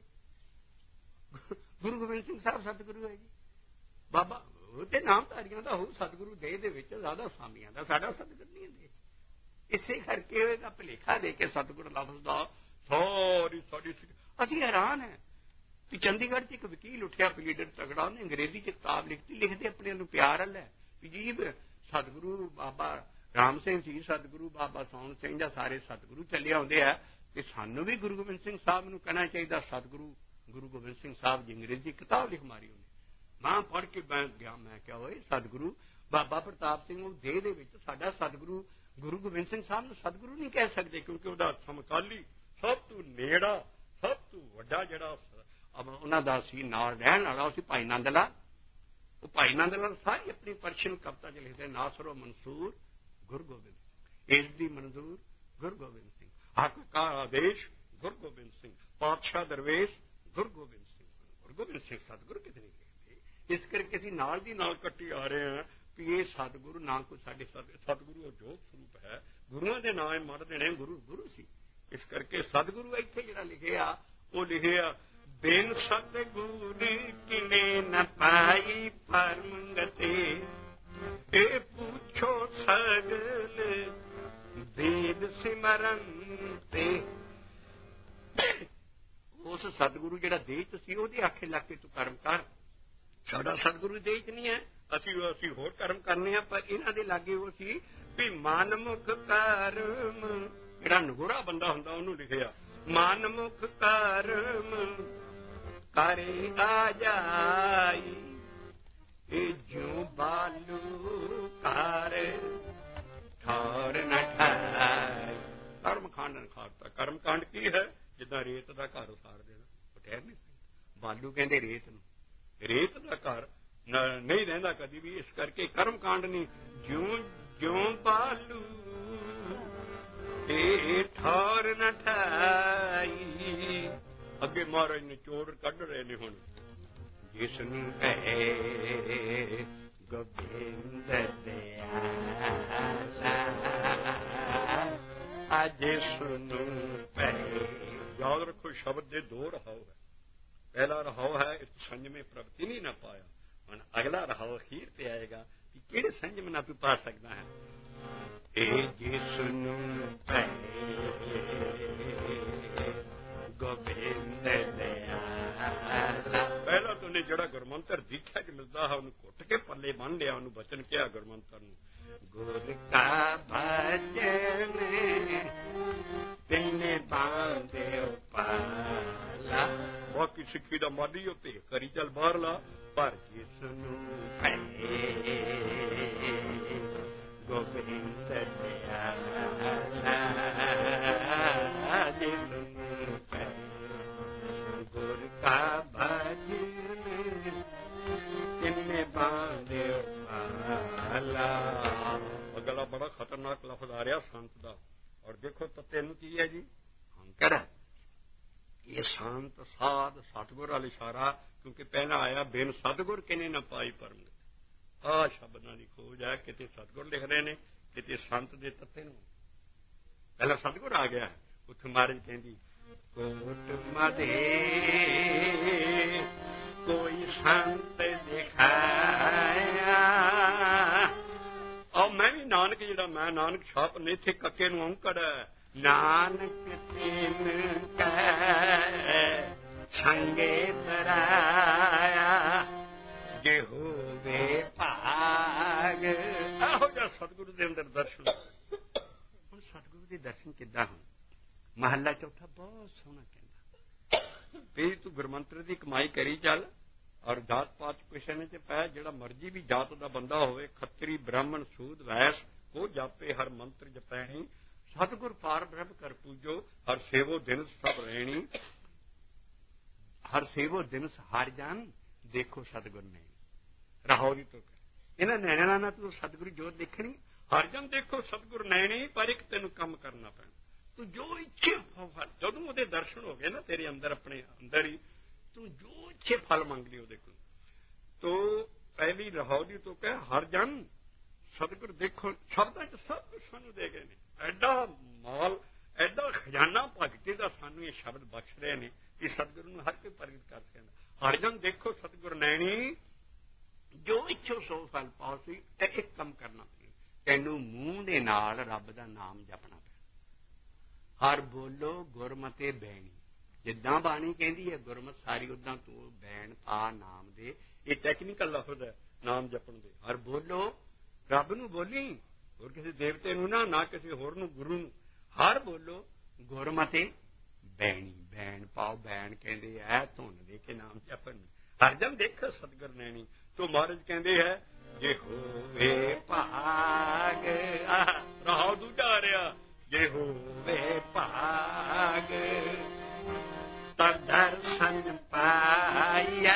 ਹੈ, ਗੁਰੂ ਗੋਬਿੰਦ ਸਿੰਘ ਸਾਹਿਬ ਸਤਿਗੁਰੂ ਹੈ ਜੀ। ਬਾਬਾ ਉਹਦੇ ਨਾਮਧਾਰੀਆਂ ਦਾ ਹੋ ਸਤਿਗੁਰੂ ਦੇਹ ਦੇ ਵਿੱਚ ਜ਼ਿਆਦਾ ਸਾਮੀਆਂ ਦਾ, ਸਾਡਾ ਸਤਿਗੁਰ ਨਹੀਂ ਹੈ। ਇਸੇ ਕਰਕੇ ਇਹਦਾ ਭੁਲੇਖਾ ਦੇ ਕੇ ਸਤਿਗੁਰ ਲਫ਼ਜ਼ ਦਾ ਸਾਰੀ ਅਸੀਂ ਹੈਰਾਨ ਹੈ ਕਿ ਚੰਡੀਗੜ੍ਹ 'ਚ ਇੱਕ ਵਕੀਲ ਉੱਠਿਆ ਪਲੀਡਰ ਤਗੜਾ, ਉਹਨੇ ਅੰਗਰੇਜ਼ੀ 'ਚ ਕਿਤਾਬ ਲਿਖਤੀ, ਲਿਖਦੇ ਆਪਣੇ ਨੂੰ ਪਿਆਰ ਹਲ ਹੈ ਵੀ ਜੀ ਸਤਿਗੁਰੂ ਬਾਬਾ ਰਾਮ ਸਿੰਘ ਜੀ, ਸਤਿਗੁਰੂ ਬਾਬਾ ਸੋਹਣ ਸਿੰਘ ਜਾਂ ਸਾਰੇ ਸਤਿਗੁਰੂ ਚੱਲੇ ਆਉਂਦੇ ਆ ਤੇ ਸਾਨੂੰ ਵੀ ਗੁਰੂ ਗੋਬਿੰਦ ਸਿੰਘ ਸਾਹਿਬ ਨੂੰ ਕਹਿਣਾ ਚਾਹੀਦਾ ਸਤਿਗੁਰੂ ਗੁਰੂ ਗੋਬਿੰਦ ਸਿੰਘ ਸਾਹਿਬ ਜੀ। ਅੰਗਰੇਜ਼ੀ ਕਿਤਾਬ ਲਿਖ ਮਾਰੀ ਉਹਨੇ, ਮੈਂ ਪੜ੍ਹ ਕੇ ਮੈਂ ਗਿਆ, ਮੈਂ ਕਿਹਾ ਓਏ ਸਤਿਗੁਰੂ ਬਾਬਾ ਪ੍ਰਤਾਪ ਸਿੰਘ ਉਹ ਦੇਹ ਦੇ ਵਿੱਚ ਸਾਡਾ ਸਤਿਗੁਰੂ ਗੁਰੂ ਗੋਬਿੰਦ ਸਿੰਘ ਸਾਹਿਬ ਨੂੰ ਸਤਿਗੁਰੂ ਨਹੀਂ ਕਹਿ ਸਕਦੇ ਕਿਉਂਕਿ ਉਹਦਾ ਸਮਕਾਲੀ ਸਭ ਤੋਂ ਨੇੜਾ ਸਭ ਤੋਂ ਵੱਡਾ ਜਿਹੜਾ ਉਹਨਾਂ ਦਾ ਸੀ ਨਾਲ ਰਹਿਣ ਵਾਲਾ ਉਹ ਸੀ ਭਾਈ ਨੰਦ ਲਾਲ। ਉਹ ਭਾਈ ਨੰਦ ਲਾਲ ਸਾਰੀ ਆਪਣੀ ਪਰਸ਼ੀਅਨ ਕਵਿਤਾ 'ਚ ਲਿਖਦੇ ਨਾਸਰੋ ਮਨਸੂਰ ਗੁਰੂ ਗੋਬਿੰਦ ਸਿੰਘ, ਇਸ ਦੀ ਮਨਜ਼ੂਰ ਗੁਰੂ ਗੋਬਿੰਦ ਸਿੰਘ, ਹੱਕ ਕਾ ਆਦੇਸ਼ ਗੁਰੂ ਗੋਬਿੰਦ ਸਿੰਘ, ਪਾਤਸ਼ਾਹ ਦਰਵੇਸ਼ ਗੁਰੂ ਗੋਬਿੰਦ ਸਿੰਘ। ਗੁਰੂ ਗੋਬਿੰਦ ਸਿੰਘ ਸਤਿਗੁਰੂ ਕਿਤੇ ਨਹੀਂ ਕਹਿੰਦੇ। ਇਸ ਕਰਕੇ ਅਸੀਂ ਨਾਲ ਦੀ ਨਾਲ ਕੱਟੀ ਆ ਰਹੇ ਹਾਂ ਵੀ ਇਹ ਸਤਿਗੁਰੂ ਨਾ ਕੋਈ ਸਾਡੇ ਸਤਿਗੁਰੂ ਉਹ ਜੋਤ ਸਰੂਪ ਹੈ। ਗੁਰੂਆਂ ਦੇ ਨਾਮ ਮਰ ਦੇਣੇ ਗੁਰੂ ਸੀ। ਇਸ ਕਰਕੇ ਸਤਿਗੁਰੂ ਇੱਥੇ ਜਿਹੜਾ ਲਿਖਿਆ ਉਹ ਲਿਖਿਆ ਬਿਨ ਸਤਿਗੁਰ ਕਿਨੇ ਨ ਪਾਈ ਪਰਮੰਗਤੇ। ਇਹ ਪੁੱਛੋ ਸਗਲ ਵੇਦ ਸਿਮਰਨ ਤੇ। ਉਸ ਸਤਿਗੁਰੂ ਜਿਹੜਾ ਦੇਹ 'ਚ ਸੀ ਉਹਦੇ ਆਖੇ ਲੱਗ ਕੇ ਤੂੰ ਕਰਮ ਕਰ। ਸਾਡਾ ਸਤਿਗੁਰੂ ਦੇ ਚ ਨਹੀਂ ਹੈ। ਅਸੀਂ ਹੋਰ ਕਰਮ ਕਰਨੇ ਆ, ਪਰ ਇਹਨਾਂ ਦੇ ਲਾਗੇ ਉਹ ਸੀ ਵੀ ਮਨਮੁਖ ਕਰਮ। ਜਿਹੜਾ ਨਗੋਰਾ ਬੰਦਾ ਹੁੰਦਾ ਉਹਨੂੰ ਲਿਖਿਆ ਮਨਮੁਖ ਕਰਮ ਕਰੇ ਆ ਜਾਈ, ਇਹ ਜਿਉ ਬਾਲੂ ਕਰ ਠੌਰ ਨ ਠਾਈ। ਕਰਮ ਕਾਂਡ ਖਾਰਤਾ। ਕਰਮ ਕਾਂਡ ਕੀ ਹੈ? ਜਿੱਦਾਂ ਰੇਤ ਦਾ ਘਰ ਉਸਾਰ ਦੇਣਾ, ਉਹ ਠਹਿਰ ਨਹੀਂ ਸਕਦਾ। ਬਾਲੂ ਕਹਿੰਦੇ ਰੇਤ ਨੂੰ, ਰੇਤ ਦਾ ਘਰ ਨਹੀਂ ਰਹਿੰਦਾ ਕਦੀ ਵੀ। ਇਸ ਕਰਕੇ ਕਰਮ ਕਾਂਡ ਨਹੀਂ। ਜਿਉਂ ਜਿਉਂ ਬਾਲੂ ਇਹ ਠੌਰ ਨ ਠਾਈ। ਅੱਗੇ ਮਹਾਰਾਜ ਨੇ ਚੋਰ ਕੱਢ ਰਹੇ ਨੇ ਹੁਣ। ਜਿਸ ਨੂੰ ਕਹੇ ਗੋਬਿੰਦ ਦਿਆਲਾ, ਜਿਸ ਨੂੰ ਕਹੇ। ਯਾਦ ਰੱਖੋ ਸ਼ਬਦ ਦੇ ਦੋ ਰਹਾਉ ਹੈ। ਪਹਿਲਾ ਰਹਾਉ ਹੈ ਇੱਕ ਸੰਜਮੇ ਪ੍ਰਭਤੀ ਨਹੀਂ ਨਾ ਪਾਇਆ। ਹੁਣ ਅਗਲਾ ਰਹਾਉ ਅਖੀਰ ਤੇ ਆਏਗਾ ਕਿ ਕਿਹੜੇ ਸੰਜਮ ਨਾਲ ਤੂੰ ਪਾ ਸਕਦਾ ਹੈ। ਇਹ ਜਿਸ ਨੂੰ ਕਹੇ ਗੋਬਿੰਦ ਦਿਆਲਾ। ਪਹਿਲਾਂ ਤੋਂ ਨੇ ਜਿਹੜਾ ਗੁਰਮੰਤਰ ਦੀਖਿਆ ਚ ਮਿਲਦਾ ਹੈ ਉਹਨੂੰ ਘੁੱਟ ਕੇ ਪੱਲੇ ਬੰਨ ਲਿਆ, ਉਹਨੂੰ ਬਚਨ ਕਿਹਾ ਗੁਰਮੰਤਰ ਨੂੰ। ਗੁਰ ਕਾ ਭਜਨ ਤਿੰਨੇ ਬਾਂਧੇ ਪਾਲਾ। ਬਾਕੀ ਸਿੱਖੀ ਦਾ ਮਾਡੀ ਉੱਤੇ ਕਰੀ ਚੱਲ ਬਾਹਰਲਾ। ਪਰ ਜਿਸ ਨੂੰ ਕਹੇ ਗੋਬਿੰਦ ਦਿਆਲਾ, ਜਿਸ ਨੂੰ ਕਹੇ ਗੁਰ ਕਾ ਭਜਨ ਤਿੰਨੇ ਬਾਂਧੇ ਪਾਲਾ। ਅਗਲਾ ਬੜਾ ਖਤਰਨਾਕ ਲਫ਼ਜ਼ ਆ ਰਿਹਾ ਸੰਤ ਦਾ। ਔਰ ਦੇਖੋ ਤੱਤੇ ਨੂੰ ਕੀ ਹੈ ਜੀ? ਅੰਕਰ। ਇਹ ਸ਼ਾਂਤ ਸਾਧ ਸਤਿਗੁਰ ਵਾਲ ਇਸ਼ਾਰਾ, ਕਿਉਂਕਿ ਪਹਿਲਾਂ ਆਇਆ ਬਿਨ ਸਤਿਗੁਰ ਕਿਨੇ ਨਾ ਪਾਈ ਪਰਮ। ਆਹ ਸ਼ਬਦਾਂ ਦੀ ਖੋਜ ਹੈ। ਕਿਤੇ ਸਤਿਗੁਰ ਲਿਖ ਰਹੇ ਨੇ, ਕਿਤੇ ਸੰਤ ਦੇ ਤੱਤੇ ਨੂੰ। ਪਹਿਲਾਂ ਸਤਿਗੁਰ ਆ ਗਿਆ, ਉੱਥੇ ਮਹਾਰਾਜ ਕਹਿੰਦੀ ਕੋਟ ਮਦੇ ਕੋਈ ਸੰਤ ਦਿਖਾਇਆ। ਔਰ ਮੈਂ ਵੀ ਨਾਨਕ, ਜਿਹੜਾ ਮੈਂ ਨਾਨਕ ਛਾਪ ਨੇ ਇੱਥੇ ਕੱਕੇ ਨੂੰ ਔਂਕੜ ਨਾਨਕ ਤਿਨ ਕੈ ਸੰਗੇ ਤਰਾਇਆ, ਜੇ ਹੋਵੇ ਭਾਗ। ਇਹੋ ਜਿਹਾ ਸਤਿਗੁਰੂ ਦੇ ਅੰਦਰ ਦਰਸ਼ਨ। ਹੁਣ ਸਤਿਗੁਰੂ ਦੇ ਦਰਸ਼ਨ ਕਿੱਦਾਂ ਹੋਣ? ਮਹੱਲਾ ਚੌਥਾ ਬਹੁਤ ਸੋਹਣਾ ਕਹਿੰਦਾ ਵੀ ਤੂੰ ਗੁਰਮੰਤਰ ਦੀ ਕਮਾਈ ਕਰੀ ਚੱਲ। ਔਰ ਜਾਤ ਪਾਤ ਕਿਸੇ ਨੇ ਚ ਪੈ, ਜਿਹੜਾ ਮਰਜੀ ਵੀ ਜਾਤ ਦਾ ਬੰਦਾ ਹੋਵੇ, ਖੱਤਰੀ ਬ੍ਰਾਹਮਣ ਸੂਦ ਵੈਸ, ਉਹ ਜਾਪੇ ਹਰ ਮੰਤਰ ਜਪੈਣੀ। ਸਤਿਗੁਰ ਪਾਰ ਬ੍ਰਹਮ ਕਰ ਪੂਜੋ, ਹਰ ਸੇਵੋ ਦਿਨ ਸਭ ਰਹਿਣੀ। ਹਰ ਸੇਵੋ ਦਿਨ ਹਰ ਜਨ ਦੇਖੋ ਸਤਿਗੁਰ ਨੇ ਰਾਹੋਰੀ ਤੋਂ। ਇਹਨਾਂ ਨੈਣਾ ਨਾਲ ਤੂੰ ਸਤਿਗੁਰੂ ਜੋਤ ਦੇਖਣੀ। ਹਰ ਜਨ ਦੇਖੋ ਸਤਿਗੁਰ ਨੈਣੀ, ਪਰ ਇੱਕ ਤੈਨੂੰ ਕੰਮ ਕਰਨਾ ਪੈਣਾ। ਤੂੰ ਜੋ ਇੱਛੇ ਜਦੋਂ ਉਹਦੇ ਦਰਸ਼ਨ ਹੋ ਗਏ ਨਾ ਤੇਰੇ ਅੰਦਰ, ਆਪਣੇ ਅੰਦਰ ਹੀ, ਤੂੰ ਜੋ ਇੱਛੇ ਫਲ ਮੰਗ ਲਈ ਉਹਦੇ ਕੋਲ। ਤੋ ਪਹਿਲੀ ਰਾਹੋਰੀ ਤੋਂ ਕਹੇ ਹਰ ਜਨ ਸਤਿਗੁਰ ਦੇਖੋ। ਸ਼ਬਦਾਂ ਚ ਸਭ ਕੁਝ ਸਾਨੂੰ ਦੇ ਗਏ ਨੇ। ਐਡਾ ਮਾਲ, ਐਡਾ ਖਜ਼ਾਨਾ ਭਗਤੀ ਦਾ ਸਾਨੂੰ ਇਹ ਸ਼ਬਦ ਬਖਸ਼ ਰਹੇ ਨੇ ਕਿ ਸਤਿਗੁਰੂ ਨੂੰ ਹਰ ਕੋਈ ਪ੍ਰਗਟ ਕਰ ਸਕਦਾ। ਹਰ ਜਨ ਦੇਖੋ ਸਤਿਗੁਰ ਨੈਣੀ, ਜੋ ਇੱਛੋ ਸੋ ਫਲ ਪਾਓ ਸੀ। ਤੇ ਇੱਕ ਕੰਮ ਕਰਨਾ ਪਏ, ਤੈਨੂੰ ਮੂੰਹ ਦੇ ਨਾਲ ਰੱਬ ਦਾ ਨਾਮ ਜਪਣਾ ਪੈਣਾ। ਹਰ ਬੋਲੋ ਗੁਰਮਤੇ ਬੈਣੀ। ਜਿੱਦਾਂ ਬਾਣੀ ਕਹਿੰਦੀ ਹੈ ਗੁਰਮਤ ਸਾਰੀ, ਉਦਾਂ ਤੂੰ ਬੈਣ ਪਾ ਨਾਮ ਦੇ। ਇਹ ਟੈਕਨੀਕਲ ਲਫ਼ਜ਼ ਹੈ ਨਾਮ ਜਪਣ ਦੇ। ਹਰ ਬੋਲੋ, ਰੱਬ ਨੂੰ ਬੋਲੀ, ਹੋਰ ਕਿਸੇ ਦੇਵਤੇ ਨੂੰ ਨਾ ਕਿਸੇ ਹੋਰ ਨੂੰ, ਗੁਰੂ ਨੂੰ। ਹਰ ਬੋਲੋ ਗੁਰਮਤੇ ਬੈਣੀ। ਬੈਣ ਪਾਓ, ਬੈਣ ਕਹਿੰਦੇ ਐ ਧੁਨ ਦੇ ਕੇ ਨਾਮ ਜਪਣ। ਹਰ ਜਨ ਦੇਖੋ ਸਤਿਗੁਰ ਨੈਣੀ। ਤੋ ਮਹਾਰਾਜ ਕਹਿੰਦੇ ਹੈ ਜੇ ਹੋਵੇ ਭਾਗ। ਰਾਹ ਦੂਜਾ ਆ ਰਿਹਾ, ਜੇ ਹੋਵੇ ਭਾਗ ਤਾਂ ਦਰਸ਼ਨ ਪਾਈਐ।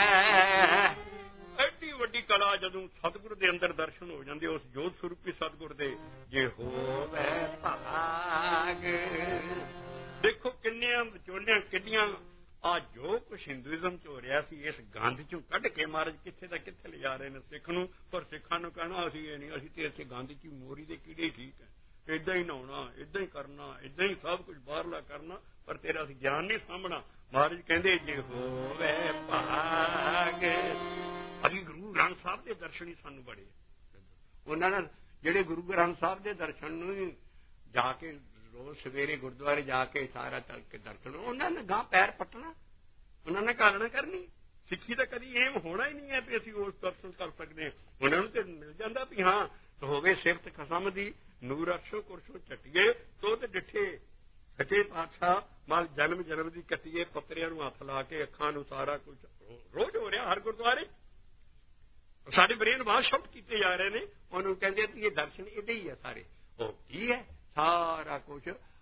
ਐਡੀ ਵੱਡੀ ਕਲਾ ਜਦੋਂ ਸਤਿਗੁਰ ਦੇ ਅੰਦਰ ਦਰਸ਼ਨ ਹੋ ਜਾਂਦੇ, ਉਸ ਜੋਤ ਸਰੂਪੀ ਸਤਿਗੁਰ ਦੇ। ਜੇ ਹੋਵੇ ਭਾਗ। ਦੇਖੋ ਕਿੰਨੀਆਂ ਵਿਚੋਲਿਆਂ, ਕਿੰਨੀਆਂ ਆ ਜੋ ਕੁਛ ਹਿੰਦੂਇਜ਼ਮ ਚ ਹੋ ਰਿਹਾ ਸੀ, ਇਸ ਗੰਧ ਚੋਂ ਕੱਢ ਕੇ ਮਹਾਰਾਜ ਕਿੱਥੇ ਦਾ ਕਿੱਥੇ ਲਿਜਾ ਰਹੇ ਨੇ ਸਿੱਖ ਨੂੰ। ਪਰ ਸਿੱਖਾਂ ਨੂੰ ਕਹਿਣਾ ਅਸੀਂ ਇਹ ਨਹੀਂ, ਅਸੀਂ ਤੇ ਇਸੇ ਗੰਧ ਚ ਮੋਰੀ ਦੇ ਕੀੜੇ ਠੀਕ ਹੈ, ਏਦਾਂ ਹੀ ਨਹਾਉਣਾ, ਏਦਾਂ ਹੀ ਕਰਨਾ, ਏਦਾਂ ਹੀ ਸਭ ਕੁਝ ਬਾਹਰਲਾ ਕਰਨਾ, ਪਰ ਤੇਰਾ ਅਸੀਂ ਗਿਆਨ ਨਹੀਂ ਸਾਂਭਣਾ। ਮਹਾਰਾਜ ਕਹਿੰਦੇ ਜੇ ਹੋਵੇ ਭਾਗ। ਅਸੀਂ ਗੁਰੂ ਗ੍ਰੰਥ ਸਾਹਿਬ ਦੇ ਦਰਸ਼ਨ ਹੀ ਸਾਨੂੰ ਬੜੇ। ਉਹਨਾਂ ਨਾਲ ਜਿਹੜੇ ਗੁਰੂ ਗ੍ਰੰਥ ਸਾਹਿਬ ਦੇ ਦਰਸ਼ਨ ਨੂੰ ਜਾ ਕੇ ਰੋਜ਼ ਸਵੇਰੇ ਗੁਰਦੁਆਰੇ ਜਾ ਕੇ ਸਾਰਾ ਚੱਲ ਕੇ ਦਰਸ਼ਨ, ਉਹਨਾਂ ਨੇ ਗਾਂ ਪੈਰ ਪੱਟਣਾ, ਉਹਨਾਂ ਨੇ ਕਾਲਣਾ ਕਰਨੀ। ਸਿੱਖੀ ਦਾ ਕਦੀ ਏਮ ਹੋਣਾ ਹੀ ਨਹੀਂ ਹੈ ਵੀ ਅਸੀਂ ਉਸ ਦਰਸ਼ਨ ਕਰ ਸਕਦੇ ਹਾਂ। ਉਹਨਾਂ ਨੂੰ ਤੇ ਮਿਲ ਜਾਂਦਾ ਵੀ ਹਾਂ ਹੋਵੇ ਸਿਫਤ ਖਸਮ ਦੀ, ਨੂਰ ਅਰਸ਼ੋ ਕੁਰਸ਼ੋ ਝਟੀਏ ਤੋ ਤੇ ਡਿੱਠੇ ਸੱਚੇ ਪਾਤਸ਼ਾਹ ਮਾਲ ਜਨਮ ਜਨਮ ਦੀ ਕੱਟੀਏ, ਪੱਤਰਿਆਂ ਨੂੰ ਹੱਥ ਲਾ ਕੇ ਅੱਖਾਂ ਨੂੰ ਸਾਰਾ ਕੁਝ ਰੋਜ਼ ਹੋ ਰਿਹਾ ਹਰ ਗੁਰਦੁਆਰੇ। ਸਾਡੇ ਬ੍ਰੇਨ ਵਾਸ਼ ਆਊਟ ਕੀਤੇ ਜਾ ਰਹੇ ਨੇ। ਉਹਨੂੰ ਕਹਿੰਦੇ ਵੀ ਇਹ ਦਰਸ਼ਨ ਇਹਦੇ ਹੀ ਆ ਸਾਰੇ। ਉਹ ਕੀ ਹੈ? ਸਾਰਾ ਕੁਝ